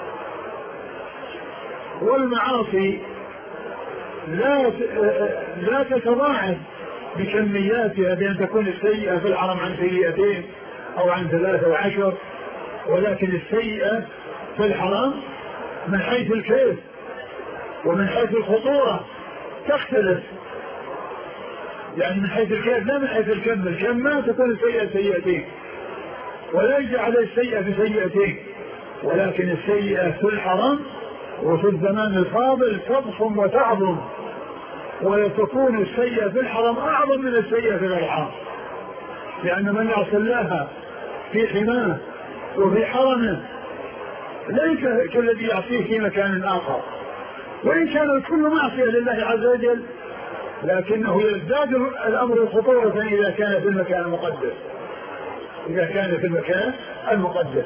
والمعاصي لا لا تتضاعف بكمياتها بأن تكون السيئة في الحرم عن سيئتين أو عن ثلاثة وعشر، ولكن السيئة في الحرم من حيث الكيف ومن حيث الخطورة تختلف، يعني من حيث الكيف لا من حيث الكم. الكم ما تكون السيئة سيئتين ولا يجعل على السيئة في سيئتين، ولكن السيئة في الحرم وفي الزمان الفاضل تضخم وتعظم، وتكون السيئة في الحرم أعظم من السيئة في غير الحرم، لأن من يعصي الله في حماه وفي حرمه ليس كالذي يعصيه في مكان آخر، وإن كان الكل معصية لله عز وجل لكنه يزداد الأمر خطورة إذا كان في المكان المقدس، إذا كان في المكان المقدس.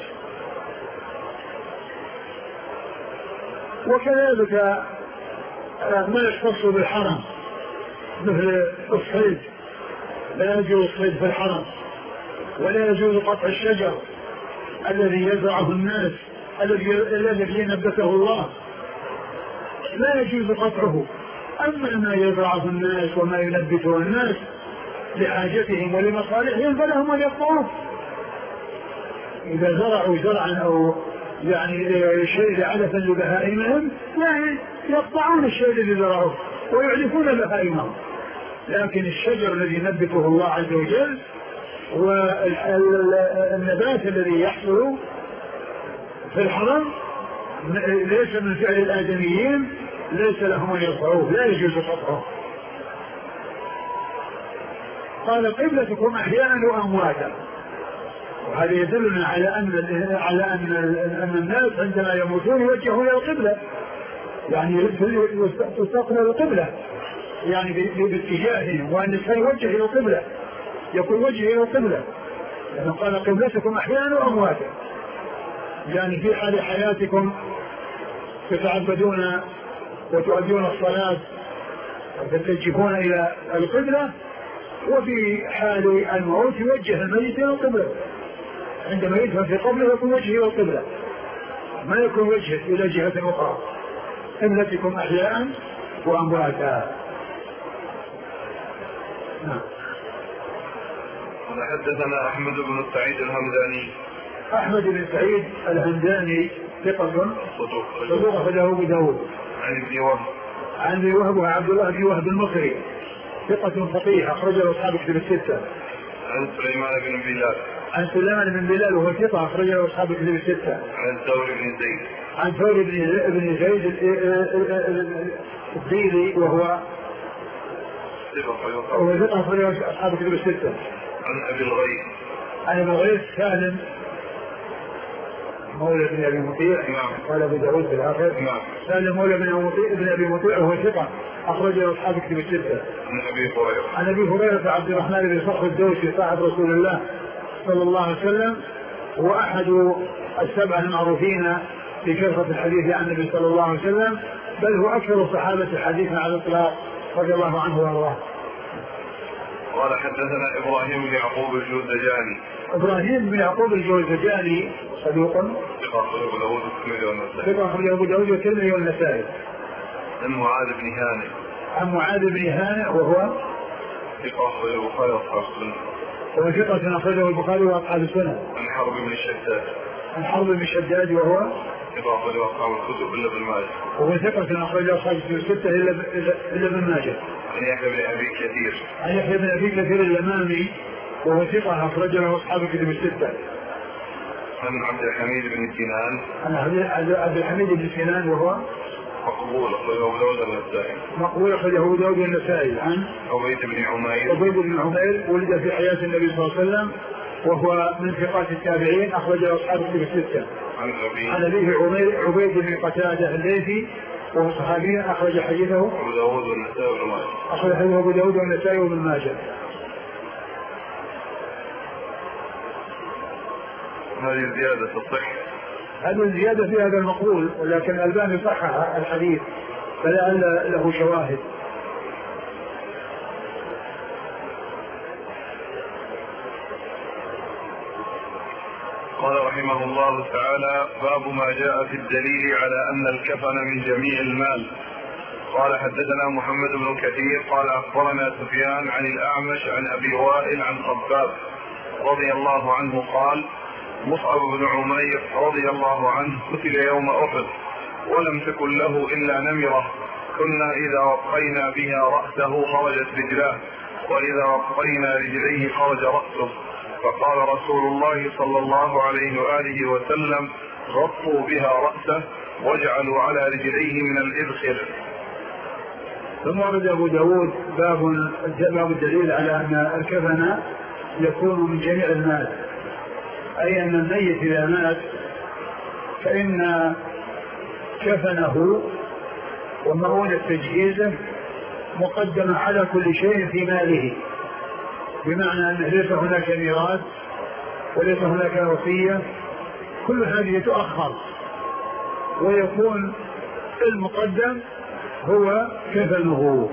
وكذلك ما يختص بالحرم مثل الصيد، لا يجوز الصيد في الحرم، ولا يجوز قطع الشجر الذي يزرعه الناس الذي نبته الله، لا يجوز قطعه. أما ما يزرعه الناس وما ينبته الناس لحاجتهم ولمصالحهم فلهم أن يقطعوه. إذا زرعوا زرعا أو يعني شيء علفا لبهائمهم يعني يقطعون الشيء الذي زرعوه ويعلفون بهائمهم، لكن الشجر الذي نبته الله عز وجل والنبات الذي يحصل في الحرم ليس من فعل الآدميين ليس لهم أن يقطعوه، لا يجوز قطعه. قال قبلتكم أحيانا وأمواتا، وهذا يدلنا على أن على أن أن الناس عندما يموتون يوجهون إلى القبلة، يعني تستقبل القبلة يعني باتجاههم، وأن الإنسان يوجه إلى القبلة يكون وجهه إلى القبلة، لأنه قال قبلتكم أحيانا وأمواتا، يعني في حال حياتكم تتعبدون وتؤدون الصلاة وتتجهون إلى القبلة، وفي حال الموت يوجه الميت إلى القبلة، عندما يدفن في قبره يكون وجهه والقبلة، ما يكون وجهه إلى جهة أخرى. قبلتكم أحياء وأمواتا. نعم. حدثنا أحمد بن سعيد الهمداني. أحمد بن سعيد الهمداني ثقة صدوق أخرجه أبو داود. عن ابن وهب. عن ابن وهب وعبد الله بن وهب المصري ثقة فقيه أخرجه أصحاب كتب الستة. عن سليمان بن بلال. عن سليمان بن بلال وهو ثقة أخرجه أصحاب كتب الستة. عن ثور بن زيد. عن ثور بن زيد الديلي وهو وهو ثقة أخرجه أصحاب كتب الستة. عن أبي الغيث. عن أبي الغيث سالم مولى بن أبي مطيع. نعم. قال أبو داود في الآخر. نعم. سالم مولى بن أبي مطيع ابن أبي مطيع وهو ثقة أخرجه أصحاب كتب الستة. عن أبي هريرة. عن أبي هريرة عبد الرحمن بن صخر الدوسي صاحب رسول الله صلى الله عليه وسلم، وأحد السبعة المعروفين بكثرة الحديث عن النبي صلى الله عليه وسلم، بل هو أكثر الصحابة حديثا على الإطلاق رضي الله عنه وارضاه. قال حدثنا إبراهيم بن يعقوب الجوزجاني. إبراهيم بن يعقوب الجوزجاني صدوق ثقة أخرجه أبو داود والترمذي والنسائي. ثقة أخرجه أبو داود والترمذي والنسائي. عن معاذ بن هانئ. عن معاذ بن هانئ وهو ثقة أخرجه البخاري وأصحاب السنة. وهو ثقة أخرجه البخاري وأصحاب السنة. عن حرب بن الشداد. عن حرب بن الشداد وهو ثقة أخرجه أصحاب الكتب إلا ابن ماجه. وهو ثقة أخرجه أصحاب الستة إلا ابن ماجه. عن يحيى بن أبي كثير. عن يحيى بن أبي كثير اليمامي وهو ثقة أخرجه أصحاب الكتب الستة. عن عبد الحميد بن سنان. عن عبد الحميد بن سنان وهو مقبول أخرجه أبو داود والنسائي. مقبول أخرجه أبو داود والنسائي. عن عبيد بن عمير. عبيد بن عمير ولد في حياة النبي صلى الله عليه وسلم وهو من ثقات التابعين أخرجه أصحاب الكتب الستة. عن أبيه. عن أبيه عبيد بن قتادة الليثي وهو صحابي أخرج حديثه أبو داود والنسائي وابن ماجه. أخرج حديثه أبو داود والنسائي وابن ماجه. هذه الزيادة تصح. هذه الزيادة في هذا المقبول، ولكن الألباني صحح الحديث فلعل له شواهد. قال رحمه الله تعالى: باب ما جاء في الدليل على أن الكفن من جميع المال. قال حدثنا محمد بن كثير قال أخبرنا سفيان عن الأعمش عن أبي وائل عن خباب رضي الله عنه قال: مصعب بن عمير رضي الله عنه قتل يوم أحد ولم تكن له إلا نمرة، كنا إذا وقينا بها رأسه خرجت رجلاه، وإذا وقينا رجليه خرج رأسه، فقال رسول الله صلى الله عليه وآله وسلم: غطوا بها رأسه واجعلوا على رجليه من الإذخر. ثم ورد أبو داود باب باب الدليل على أن الكفن يكون من جميع المال، أي أن الميت إذا مات فإن كفنه ومؤونة تجهيزه مقدمة على كل شيء في ماله، بمعنى أن ليس هناك ميراث وليس هناك وصية، كل هذه تؤخر ويكون المقدم هو كفنه،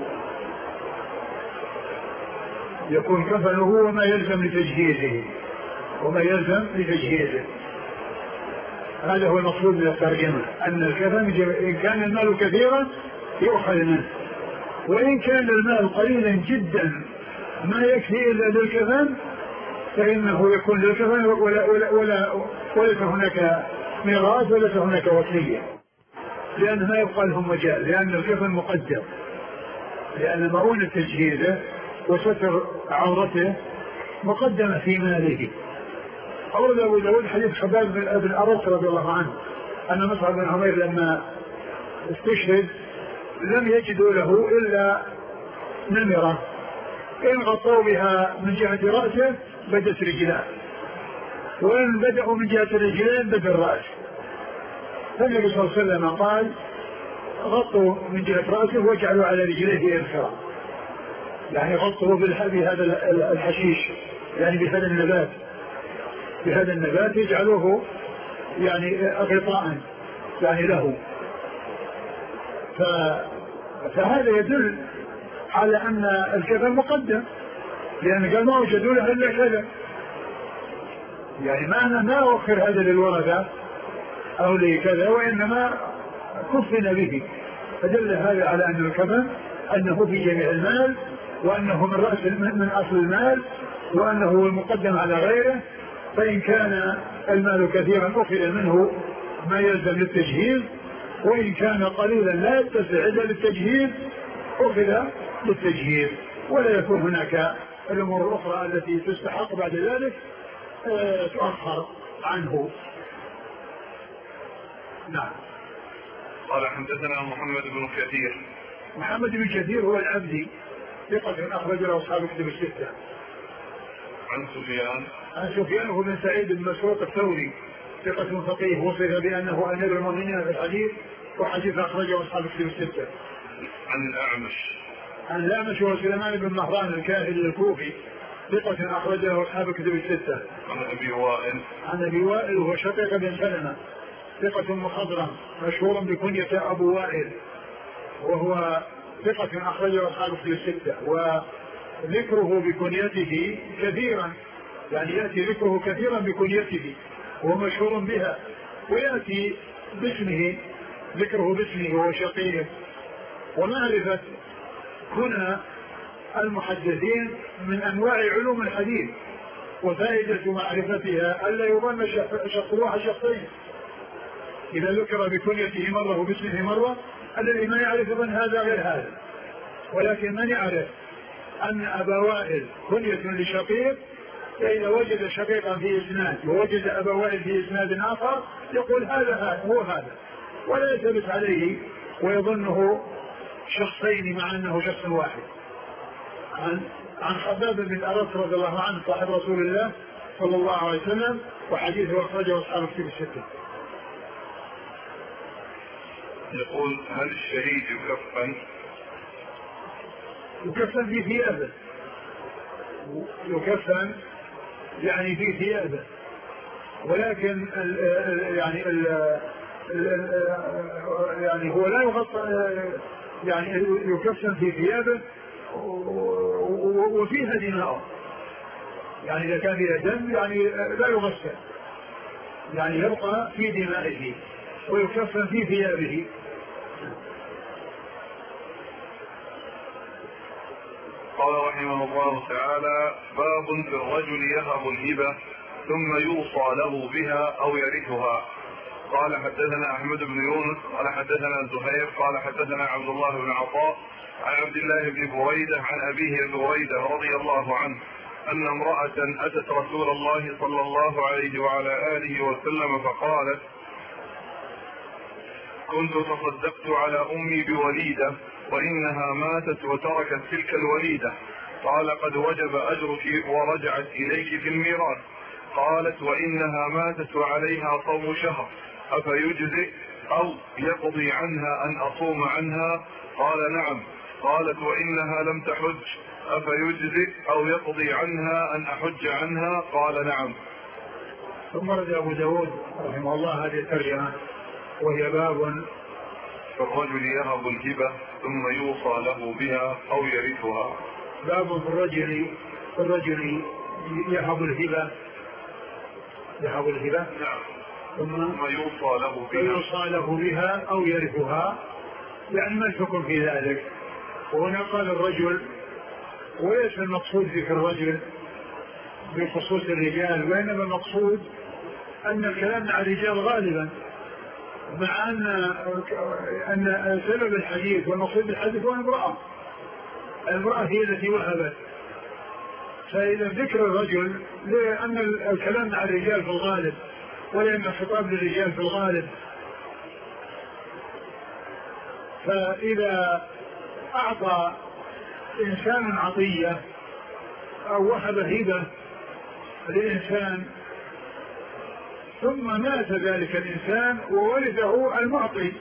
يكون كفنه وما يلزم لتجهيزه وما يلزم لتجهيزه. هذا هو المقصود من الترجمة، أن الكفن إن كان المال كثيرا يؤخذ منه، وإن كان المال قليلا جدا ما يكفي إلا للكفن فإنه يكون للكفن ولا ولا ولا وليس هناك ميراث وليس هناك وصية، لأن ما يبقى لهم مجال، لأن الكفن مقدم، لأن مؤونة تجهيزه وستر عورته مقدمة في ماله. أورد أبو داود حديث خباب بن أبي الأرس رضي الله عنه أن مصعب بن عمير لما استشهد لم يجدوا له إلا نمرة، إن غطوا بها من جهة رأسه بدت رجلاه، وإن بدأوا من جهة الرجلين بدا الرأس. فالنبي صلى الله عليه وسلم قال: غطوا من جهة رأسه واجعلوا على رجليه إذخرا، يعني غطوا بهذا الحشيش، يعني بهذا النبات بهذا النبات يجعلوه يعني غطاء يعني له. فهذا يدل على أن الكفن مقدم، لأن قال ما وجدوا له إلا كذا، يعني ما ما أوخر هذا للورثة أو لكذا، وإنما كفن به. فدل هذا على أن الكفن أنه في جميع المال، وأنه من رأس من أصل المال، وأنه هو المقدم على غيره. فإن كان المال كثيرا أخذ منه ما يلزم للتجهيز، وإن كان قليلا لا يتسع إلا للتجهيز أخذ للتجهيز، ولا يكون هناك الأمور الأخرى التي تستحق بعد ذلك أه تؤخر عنه. نعم. قال حدثنا محمد بن كثير. محمد بن كثير هو العبدي ثقة أخرج له أصحاب كتب الستة. عن سفيان. عن سفيان هو بن سعيد بن مسروق الثوري ثقة فقيه، وصف بأنه أمير المؤمنين في الحديث، وحديث أخرجه أصحاب كتب الستة. عن الأعمش. عن الأعمش هو سليمان بن مهران الكاهلي الكوفي ثقة أخرجه أصحاب كتب الستة. عن أبي وائل. عن أبي وائل وهو شقيق بن سلمة ثقة مخضرم مشهور بكنية أبو وائل، وهو ثقة أخرجه أصحاب كتب الستة. وذكره بكنيته كثيرا، يعني يأتي ذكره كثيرا بكنيته ومشهور بها، ويأتي باسمه ذكره باسمه وهو شقيق. ومعرفة هنا المحدثين من أنواع علوم الحديث، وفائدة معرفتها ألا يظن شخص واحد شخصين. إذا ذكر بكنيته مرة وباسمه مرة، الذي ما يعرف من هذا غير هذا، ولكن من يعرف أن أبا وائل كنية لشقيق، فإذا وجد شقيقا في إسناد ووجد أبا وائل في إسناد آخر يقول هذا هذا هو هذا، ولا يثبت عليه ويظنه شخصين مع أنه شخص واحد. عن عن خباب بن الأرت رضي الله عنه صاحب رسول الله صلى الله عليه وسلم، وحديثه أخرجه أصحاب كتب الستة. يقول هل الشهيد يكفن؟ يكفن في ثيابه، يكفن يعني في ثيابه، ولكن ال ال يعني ال ال يعني هو لا يغطى، يعني يكفن في ثيابه وفيها دماء، يعني إذا كان فيها دم يعني لا يغسل، يعني يبقى في دمائه ويكفن في ثيابه. قال رحمه الله تعالى: باب في الرجل يهب الهبة ثم يوصى له بها أو يرثها. قال حدثنا أحمد بن يونس قال حدثنا زهير قال حدثنا عبد الله بن عطاء عن عبد الله بن بريدة عن أبيه بريدة رضي الله عنه أن امرأة أتت رسول الله صلى الله عليه وعلى آله وسلم فقالت: كنت تصدقت على أمي بوليدة وإنها ماتت وتركت تلك الوليدة. قال: قد وجب أجرك ورجعت إليك في الميراث. قالت: وإنها ماتت وعليها صوم شهر أفيجزئ أو يقضي عنها أن أصوم عنها؟ قال: نعم. قالت: وإنها لم تحج أفيجزئ أو يقضي عنها أن أحج عنها؟ قال: نعم. ثم رد أبو داود رحمه الله هذه الترجمة، وهي باب في الرجل يهب الهبة ثم يوصى له بها أو يرثها. باب في الرجل في الرجل يهب الهبة يهب الهبة نعم. ثم يوصى له بها يوصى له بها أو يرثها، يعني ما الحكم في ذلك؟ وهنا قال الرجل، وليس المقصود ذكر الرجل بخصوص الرجال، وإنما المقصود أن الكلام عن الرجال غالبا، مع أن أن سبب الحديث والمقصود بالحديث هو المرأة. المرأة هي التي وهبت، فإذا ذكر الرجل لأن الكلام عن الرجال في الغالب، ولأن الخطاب للرجال في الغالب، فإذا أعطى إنسان عطية أو وهب هبة لإنسان ثم مات ذلك الإنسان وورثه المعطي،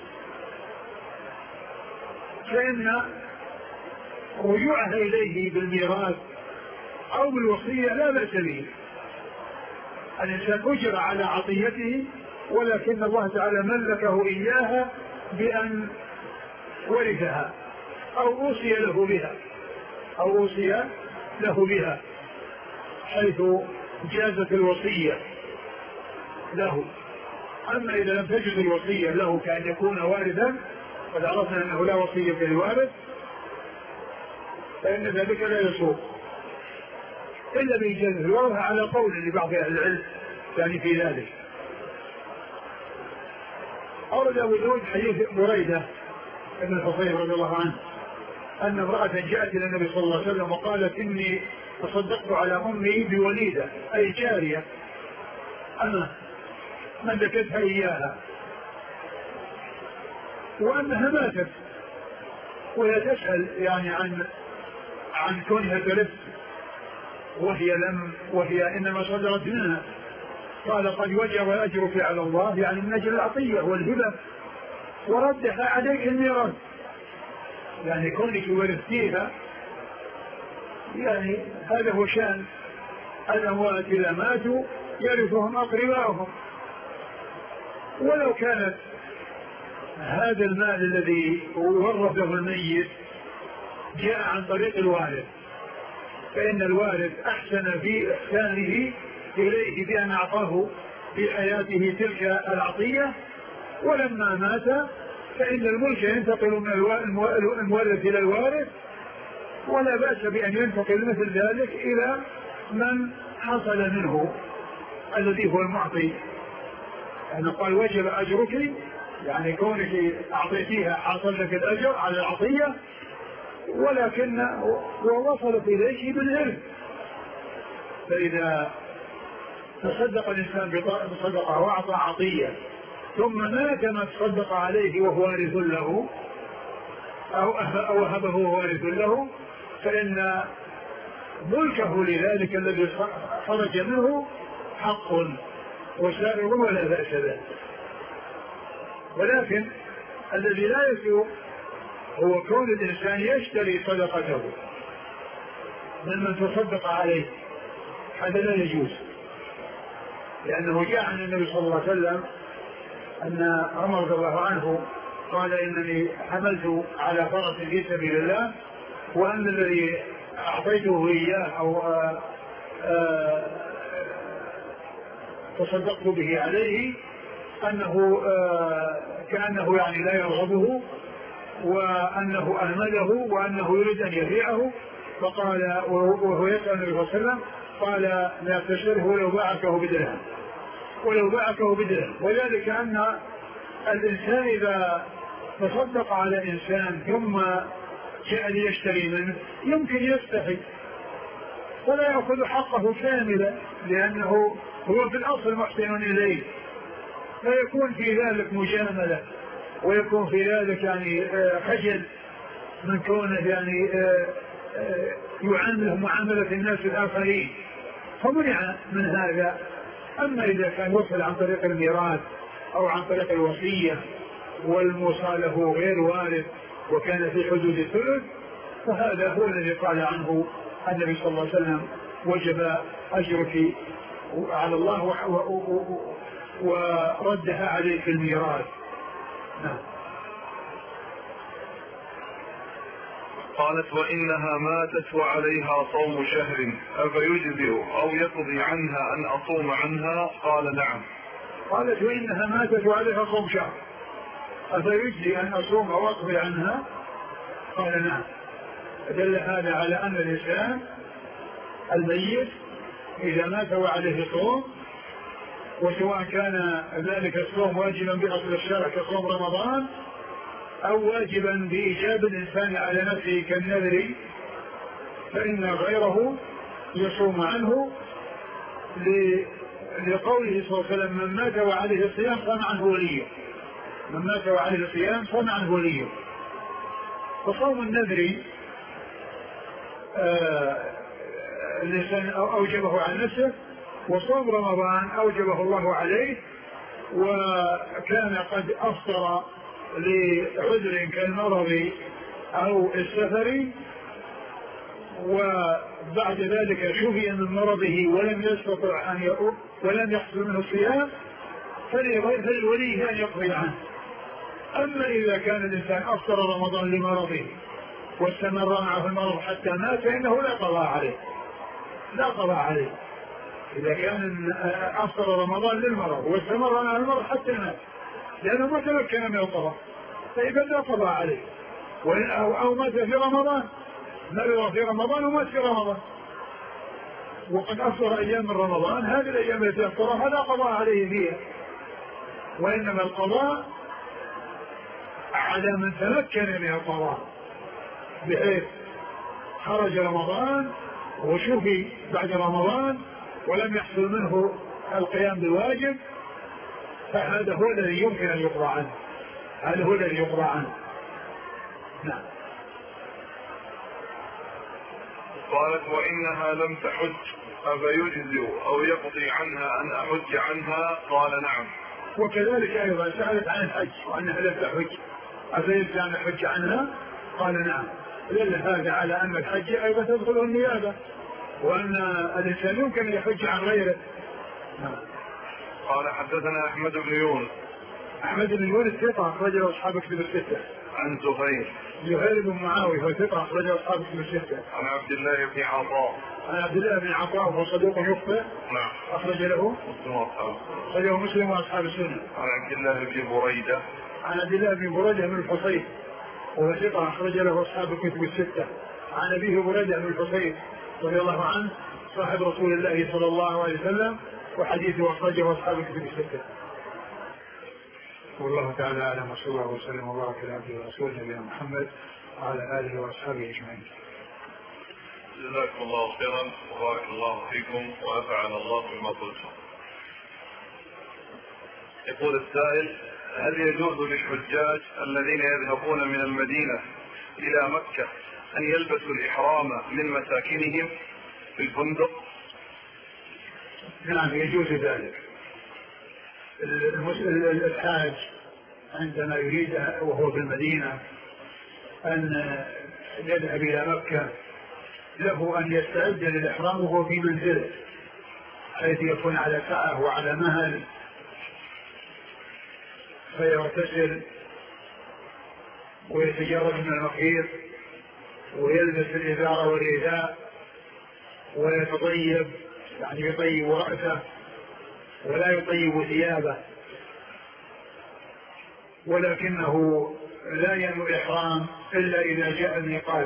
فإن رجوعها إليه بالميراث أو بالوصية لا بأس به. الإنسان أجر على عطيته، ولكن الله تعالى ملكه إياها بأن ورثها أو أوصي له بها أو أوصي له بها حيث جازت الوصية له. أما إذا لم تجد الوصية له كأن يكون وارثا، قد عرفنا أنه لا وصية للوارث، فإن ذلك لا يصوم إلا بإجازة الورثة على قول لبعض أهل العلم يعني في ذلك. أورد أبو داود حديث بريدة بن الحصين رضي الله عنه أن امرأة جاءت إلى النبي صلى الله عليه وسلم وقالت إني تصدقت على أمي بوليدة أي جارية أنا ملكتها إياها وأنها ماتت، وهي تسأل يعني عن عن كونها تلف وهي لم وهي إنما صدرت منها. قال قد وجب أجرك على الله يعني من أجل العطية والهبة وردها عليك الميراث، يعني كونك ورثتيها يعني هذا هو شأن الأموات إذا ماتوا يرثهم أقربائهم. ولو كانت هذا المال الذي ورثه الميت جاء عن طريق الوارث فإن الوارث أحسن في إحسانه إليه بأن أعطاه في حياته تلك العطية، ولما مات فإن الملك ينتقل من المورث إلى الوارث، ولا بأس بأن ينتقل مثل ذلك إلى من حصل منه الذي هو المعطي. يعني قال وجب أجرك يعني كونك أعطيتيها حصل لك الأجر على العطية، ولكن ووصلت إليك بالإرث. فإذا تصدق الإنسان بصدقة وأعطى عطية ثم مات ما تصدق عليه وهو وارث له أو وهبه وارث له فإن ملكه لذلك الذي خرج منه حق وسائر ولا بأس به. ولكن الذي لا يسوء هو كون الإنسان يشتري صدقته ممن تصدق عليه، هذا لا يجوز، لأنه جاء عن النبي صلى الله عليه وسلم أن عمر رضي الله عنه قال إنني حملت على فرس في سبيل الله وأن الذي أعطيته إياه أو آآ آآ تصدقت به عليه أنه كأنه يعني لا يرغبه وأنه أهمله وأنه يريد أن يبيعه. فقال وهو يسأل النبي صلى الله عليه وسلم قال لا تشتره ولو باعكه بدرهم ولو باعكه بدرهم. وذلك أن الإنسان إذا تصدق على إنسان ثم جاء ليشتري منه يمكن يستحي ولا يأخذ حقه كاملا لأنه هو في الأصل محسن إليه، فيكون في ذلك مجاملة ويكون في ذلك يعني خجل من كونه يعني يعامله معاملة الناس الآخرين، فمنع من هذا. أما إذا كان وصل عن طريق الميراث أو عن طريق الوصية والموصى له غير وارث وكان في حدود الثلث فهذا هو الذي قال عنه النبي صلى الله عليه وسلم وجب أجرك على الله وردها عليه في الميراث. نعم. قالت وإنها ماتت وعليها صوم شهر أفيجزئ أو يقضي عنها أن أصوم عنها؟ قال نعم. قالت وإنها ماتت وعليها صوم شهر أفيجزئ أن أصوم أو أقضي عنها؟ قال نعم. دل هذا على أن الإنسان الميت إذا مات وعليه صوم، وسواء كان ذلك الصوم واجبا بأصل الشرع كصوم رمضان أو واجبا بإيجاب الإنسان على نفسه كالنذر، فإن غيره يصوم عنه لقوله صلى الله عليه وسلم من مات وعليه الصيام صام عنه وليه، من مات وعليه الصيام صام عنه وليه. فصوم النذر آه الإنسان أوجبه عن نفسه، وصوم رمضان أوجبه الله عليه وكان قد أفطر لعذر كالمرض أو السفر وبعد ذلك شفي من مرضه ولم يستطع أن يقوم ولم يحصل منه الصيام فلوليه أن يقضي عنه. أما إذا كان الإنسان أفطر رمضان لمرضه واستمر معه المرض حتى مات فإنه لا قضاء عليه لا قضاء عليه إذا كان أفطر رمضان للمرض واستمر على المرض حتى المات لأنه ما تمكن من القضاء فإذا لا قضاء عليه، أو, أو مات في رمضان، مرض في رمضان ومات في رمضان وقد أفطر أيام من رمضان، هذه الأيام التي أفطرها لا قضاء عليه فيها، وإنما القضاء على من تمكن من القضاء بحيث خرج رمضان وشفي بعد رمضان ولم يحصل منه القيام بالواجب، فهذا هو الذي يمكن أن يقضى عنه، هذا هو الذي يقضى عنه. نعم. قالت وإنها لم تحج أفيجزئ أو يقضي عنها أن أحج عنها؟ قال نعم. وكذلك أيضا سألت عن الحج وأنها لم تحج أفيجزئ أن أحج عنها؟ قال نعم، دل هذا على أن الحج أيضا تدخله النيابة وأن الإنسان يمكن أن يحج عن غيره. نعم. قال حدثنا أحمد بن يونس. أحمد بن يونس ثقة أخرجه أصحاب كتب الستة. عن زهير. زهير بن معاوية هو ثقة أخرجه أصحاب كتب الستة. عن عبد الله بن عطاء. عن عبد الله بن عطاء وهو صدوق يخطئ. نعم. أخرج له مسلم وأصحابه. أخرجه مسلم وأصحاب السنة. عن عبد الله بن بريدة. عن عبد الله بن بريدة بن الحصين وهو ثقة أخرج له أصحاب الكتب الستة. عن أبيه بريدة بن الحصين رضي الله عنه صاحب رسول الله صلى الله عليه وسلم وحديثه أخرجه أصحاب الكتب الستة. والله تعالى أعلم وصلى الله وسلم وبارك على عبده ورسوله نبينا محمد وعلى آله وأصحابه أجمعين. جزاكم الله خيرا وبارك الله فيكم ونفعنا الله بما قلتم. يقول السائل: هل يجوز للحجاج الذين يذهبون من المدينة إلى مكة أن يلبسوا الإحرام من مساكنهم في الفندق؟ نعم يجوز ذلك. الحاج عندما يريد وهو في المدينة أن يذهب إلى مكة له أن يستعد للإحرام وهو في منزله حيث يكون على سعة وعلى مهل، فيغتسل ويتجرد من المخيط ويلبس الإزار والرداء ويتطيب، يعني يطيب رأسه ولا يطيب ثيابه، ولكنه لا ينوي الإحرام إلا إذا جاء الميقات،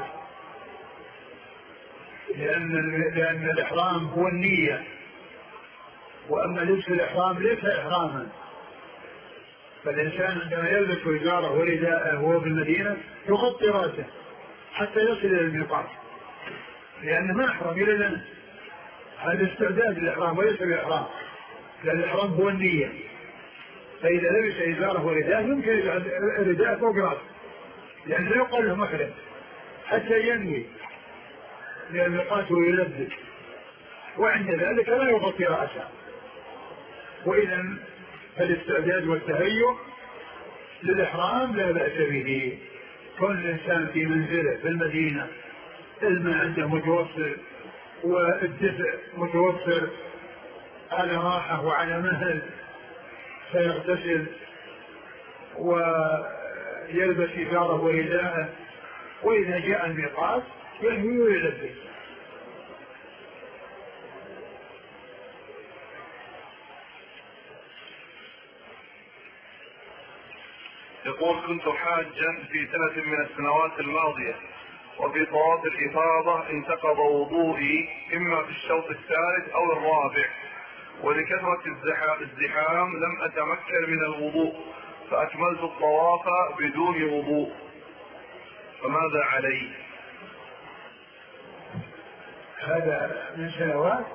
لأن, لأن الإحرام هو النية، وأما لبس الإحرام ليس إحراما. فالإنسان عندما يلبس إزاره ورداءه وهو في المدينة يغطي رأسه حتى يصل إلى الميقات، لأنه ما أحرم إلى الآن، هذا استعداد للإحرام وليس بإحرام، لأن الإحرام هو النية. فإذا لبس إزاره ورداءه يمكن الرداء فوق رأسه، لأن لا يقال له محرم حتى ينوي للميقات ويلبس، وعند ذلك لا يغطي رأسه. وإذا فالاستعداد والتهيؤ للإحرام لا بأس به. كل الإنسان في منزله في المدينة الماء عنده متوفر والدفء متوفر على راحة وعلى مهل، فيغتسل ويلبس إزاره ورداءه، وإذا جاء الميقات ينوي ويلبس. يقول: كنت حاجا في سنة من السنوات الماضية، وفي طواف الإفاضة انتقض وضوئي إما في الشوط الثالث أو الرابع، ولكثرة الزحام لم أتمكن من الوضوء، فأكملت الطواف بدون وضوء، فماذا علي؟ هذا من سنوات؟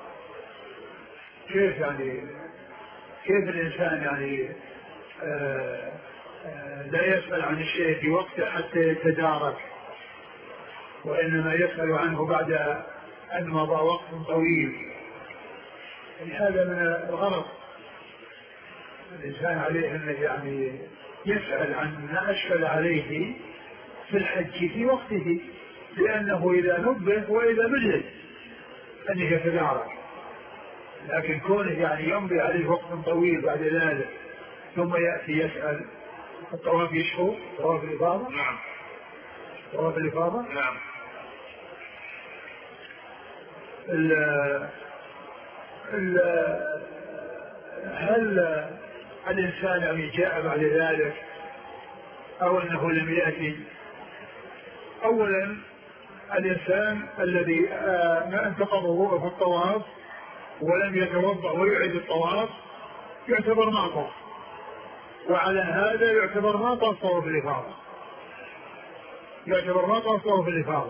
كيف يعني كيف الإنسان يعني آه آه لا يسأل عن الشيء في وقته حتى يتدارك، وإنما يسأل عنه بعد أن مضى وقت طويل؟ يعني هذا من الغلط. الإنسان عليه أن يعني يسأل عن ما أشكل عليه في الحج في وقته، لأنه إذا نبه وإذا مجلس أن يتدارك. لكن كونه يعني يمضي عليه وقت طويل بعد ذلك ثم يأتي يسأل. الطواف يشهر طواف الإفاضة؟ نعم. طواف الإفاضة؟ نعم. هل الإنسان يعني جاء بعد ذلك أو أنه لم يأتي؟ أولا الإنسان الذي ما انتقض وضوءه في الطواف ولم يتوضأ ويعيد الطواف يعتبر ما طاف، وعلى هذا يعتبر ما طاف طواف الإفاضة، يعتبر ما طاف طواف الإفاضة،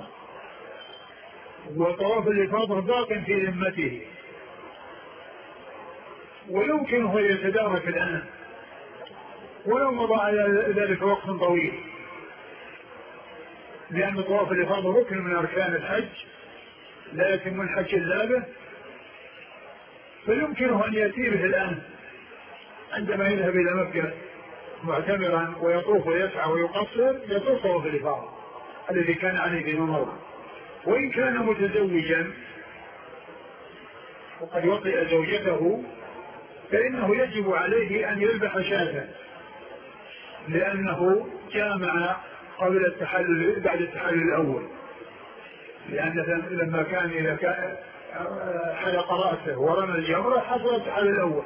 وطواف الإفاضة باق في ذمته ويمكنه أن يتدارك الآن ولو مضى على ذلك وقت طويل، لأن طواف الإفاضة ركن من أركان الحج لا يتم الحج إلا به، فيمكنه أن يأتي به الآن عندما يذهب إلى مكة معتمرا ويطوف ويسعى ويقصر يطوف طواف الإفاضة الذي كان عليه في عمره. وإن كان متزوجا وقد وطئ زوجته فإنه يجب عليه أن يذبح شاة، لأنه جامع قبل التحلل بعد التحلل الأول، لأن لما كان إذا كان حلق رأسه ورمى الجمرة حصل التحلل الأول،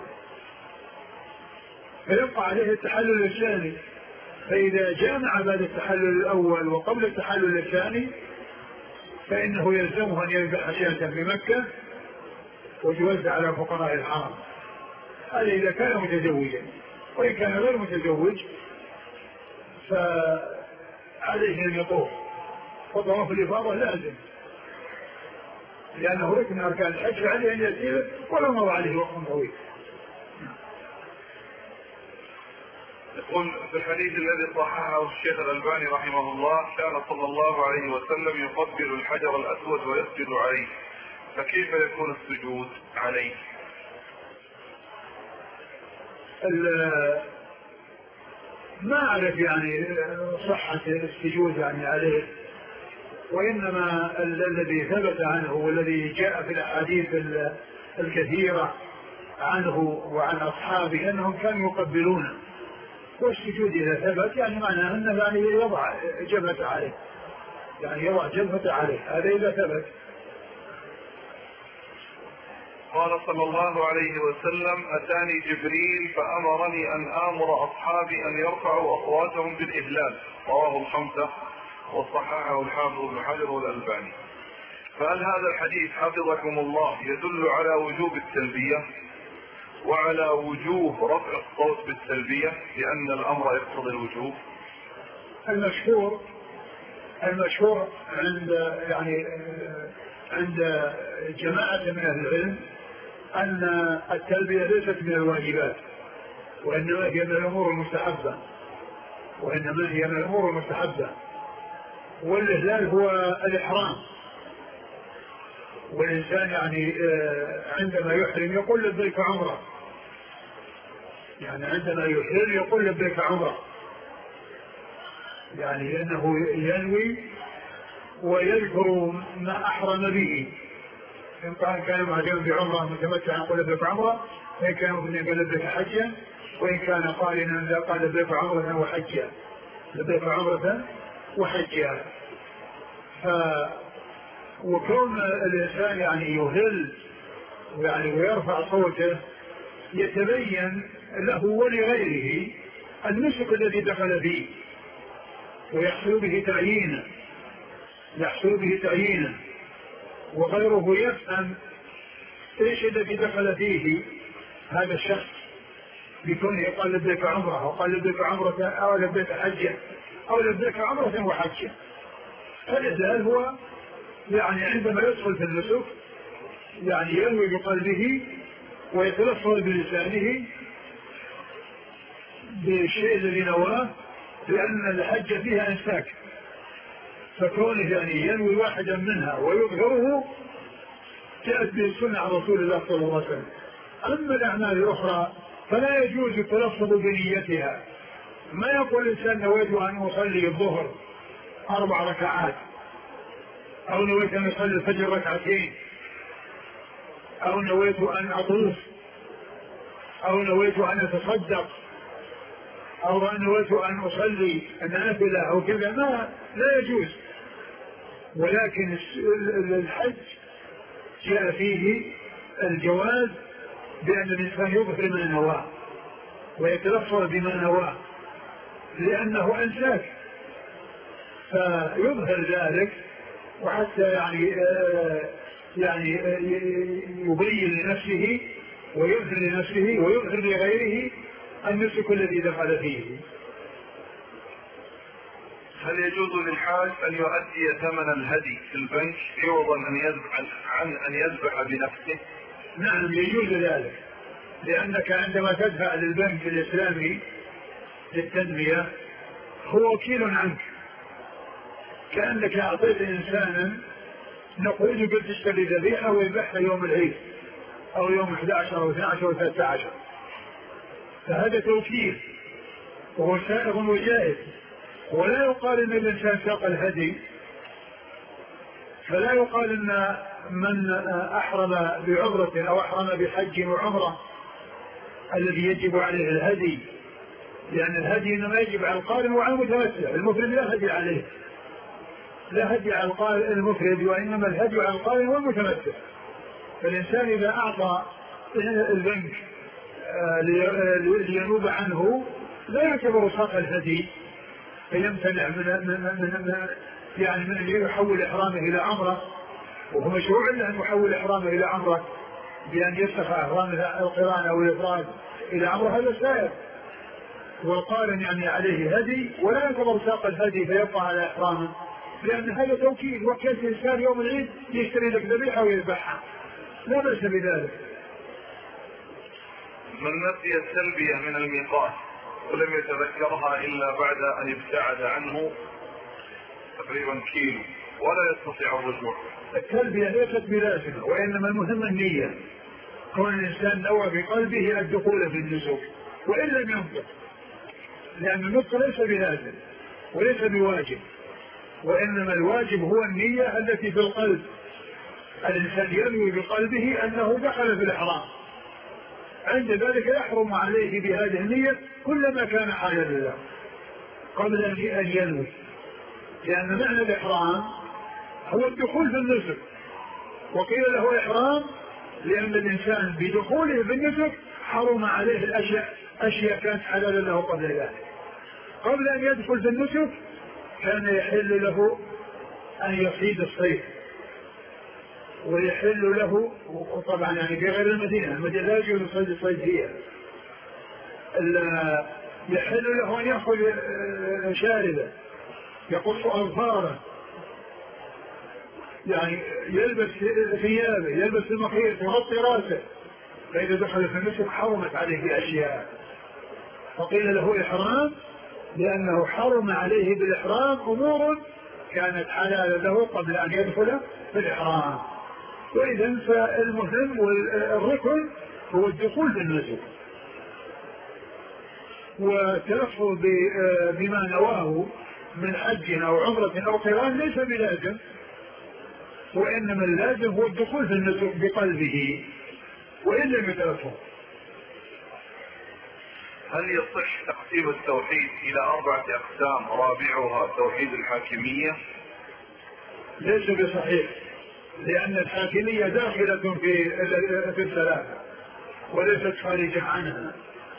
فيبقى عليه التحلل الثاني، فإذا جامع بعد التحلل الأول وقبل التحلل الثاني فإنه يلزمه أن يذبح شاة في مكة وتوزع على فقراء الحرم. هذا إذا كان متزوجا، وإن كان غير متزوج فعليه أن يطوف، وطواف الإفاضة لازم لأنه ركن من أركان الحج، عليه أن يأتيه ولو مضى عليه وقت طويل. يقول في الحديث الذي صححه الشيخ الألباني رحمه الله كان صلى الله عليه وسلم يقبل الحجر الأسود ويسجد عليه، فكيف يكون السجود عليه؟ ما أعرف يعني صحة السجود يعني عليه، وإنما الذي ثبت عنه والذي جاء في الأحاديث الكثيرة عنه وعن أصحابه أنهم كانوا يقبلونه، والسجود إذا ثبت يعني معناه أنه يعني يضع جبهته عليه، يعني يضع جبهته عليه، هذا إذا ثبت. قال صلى الله عليه وسلم أتاني جبريل فأمرني أن آمر أصحابي أن يرفعوا أصواتهم بالإهلال، رواه الخمسة وصححه الحافظ ابن حجر والألباني. فهل هذا الحديث حفظكم الله يدل على وجوب التلبية وعلى وجوب رفع الصوت بالتلبية لأن الأمر يقتضي الوجوب؟ المشهور المشهور عند يعني عند جماعة من أهل العلم أن التلبية ليست من الواجبات، وإنما هي من الأمور المستحبة، وإنما هي من الأمور المستحبة والإهلال هو الإحرام، والإنسان يعني عندما يحرم يقول لبيك عمره، يعني عندما يحرم يقول لبيك عمره، يعني لأنه ينوي ويذكر ما أحرم به، إن كان معجبا بعمره متمتعا يقول لبيك عمره، وإن كان مبنيا قال لبيك حجا، وإن كان قارنا قال لبيك عمرة وحجا، لبيك عمرة وحجا. ف وكون الإنسان يعني يهل يعني ويرفع صوته يتبين له ولغيره النسك الذي دخل فيه ويحصل به تعيينه يحصل به تعيينه وغيره يفهم ايش الذي دخل فيه هذا الشخص بكونه قال لبيك عمره وقال لبيك عمرة او لبيك حجة او لبيك عمرة وحجة. فالإهلال هو يعني عندما يدخل في النسك يعني ينوي بقلبه ويتلفظ بلسانه بالشيء الذي نواه، لأن الحج فيها إمساك، فكونه يعني ينوي واحدا منها ويظهره جاءت به السنة عن رسول الله صلى الله عليه وسلم. أما الأعمال الأخرى فلا يجوز التلفظ بنيتها، ما يقول الإنسان نويت أن أصلي الظهر أربع ركعات، أو نويت أن أصلي الفجر ركعتين، أو نويت أن أطوف، أو نويت أن أتصدق، أو نويت أن أصلي النافلة أو كذا، ما لا يجوز. ولكن الحج جاء فيه الجواز بأن الإنسان يظهر ما نواه ويتلفظ بما نواه لأنه أنساك، فيظهر ذلك وحتى يعني يعني يبين لنفسه ويظهر لنفسه ويظهر لغيره النسك الذي دخل فيه. هل يجوز للحاج أن يؤدي ثمن الهدي في البنك عوضا أن يذبح عن أن يذبح بنفسه؟ نعم يجوز ذلك، لأنك عندما تدفع للبنك الإسلامي للتنمية هو وكيل عنك، كأنك أعطيت إنسانا نقول قلت اشتري ذبيحة ويذبحها يوم العيد أو يوم أحد عشر أو اثني عشر أو ثلاثة عشر، فهذا توكيل وهو سائغ وجائز. ولا يقال ان الانسان ساق الهدي، فلا يقال ان من احرم بعمرة او احرم بحج وعمرة الذي يجب عليه الهدي، لان الهدي انما يجب على القارن وعلى المتمتع، المفرد لا هدي عليه، لا هدي على المفرد وانما الهدي على القارن والمتمتع. فالانسان اذا اعطى البنك لينوب عنه لا يعتبر ساق الهدي، فيمتنع من, من, من, من يعني من أن يحول إحرامه إلى عمرة، وهو مشروع له أن يحول إحرامه إلى عمرة بأن يسخ إحرام القران أو الإفراد إلى عمرة، هذا سائر. والقارن يعني عليه هدي ولا يعتبر ساق الهدي فيبقى على إحرامه، لأن هذا توكيل، وكلت إنسان يوم العيد يشتري لك ذبيحة ويذبحها، لا بأس بذلك. من نسي التلبية من الميقات ولم يتذكرها إلا بعد أن ابتعد عنه تقريبا كيلو ولا يستطيع الرجوع، التلبية ليست بلازمة، وإنما المهم النية، كون الإنسان نوى بقلبه الدخول في النسك وإن لم ينطق، لأن النطق ليس بلازم وليس بواجب، وإنما الواجب هو النية التي في القلب. الإنسان ينوي بقلبه أنه دخل في الإحرام، عند ذلك يحرم عليه بهذه النية كل ما كان حلالا له قبل أن ينوي، لأن معنى الإحرام هو الدخول في النسك، وقيل له إحرام لأن الإنسان بدخوله في النسك حرم عليه الأشياء أشياء كانت حلالا له قبل ذلك. قبل أن يدخل في النسك كان يحل له أن يصيد الصيد، ويحل له طبعا يعني في غير المدينة، المدينة لا يجوز صيد الصيد فيها، يحل له أن يأخذ شاربة يقص أظفاره، يعني يلبس ثيابه يلبس المخيط يغطي راسه، فإذا دخل في النسك حرمت عليه أشياء، فقيل له إحرام لأنه حرم عليه بالإحرام أمور كانت حلالا له قبل أن يدخل في الإحرام. وإذا فالمهم والركن هو الدخول في النسك، والتلفظ بما نواه من حج أو عمرة أو قران ليس بلازم، وإنما اللازم هو الدخول في النسك بقلبه وإن لم يتلفظ. هل يصح تقسيم التوحيد إلى أربعة أقسام رابعها توحيد الحاكمية؟ ليس بصحيح، لأن الحاكمية داخلة في في الثلاثة وليست خارجة عنها،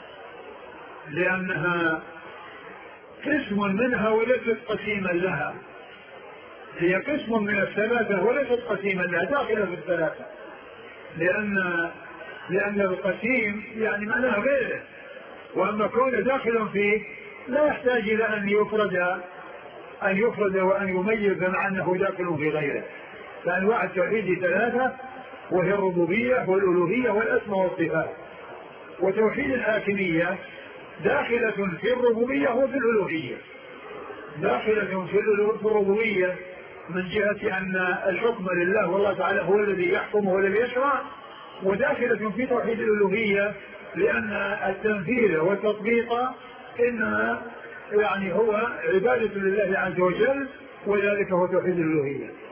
لأنها قسم منها وليست قسيما لها، هي قسم من الثلاثة وليست قسيما لها، داخلة في الثلاثة، لأن لأن القسيم يعني معناه غيره، وأما كونه داخل فيه لا يحتاج إلى أن يفرد أن يفرد وأن يميز مع أنه داخل في غيره. فأنواع التوحيد ثلاثة، وهي الربوبية والألوهية والأسماء والصفات. وتوحيد الحاكمية داخلة في الربوبية وفي الألوهية، داخلة في الربوبية من جهة أن الحكم لله والله تعالى هو الذي يحكم والذي يشرع، وداخلة في توحيد الألوهية لأن التنفيذ والتطبيق إنما يعني هو عبادة لله عز وجل، وذلك هو توحيد الألوهية.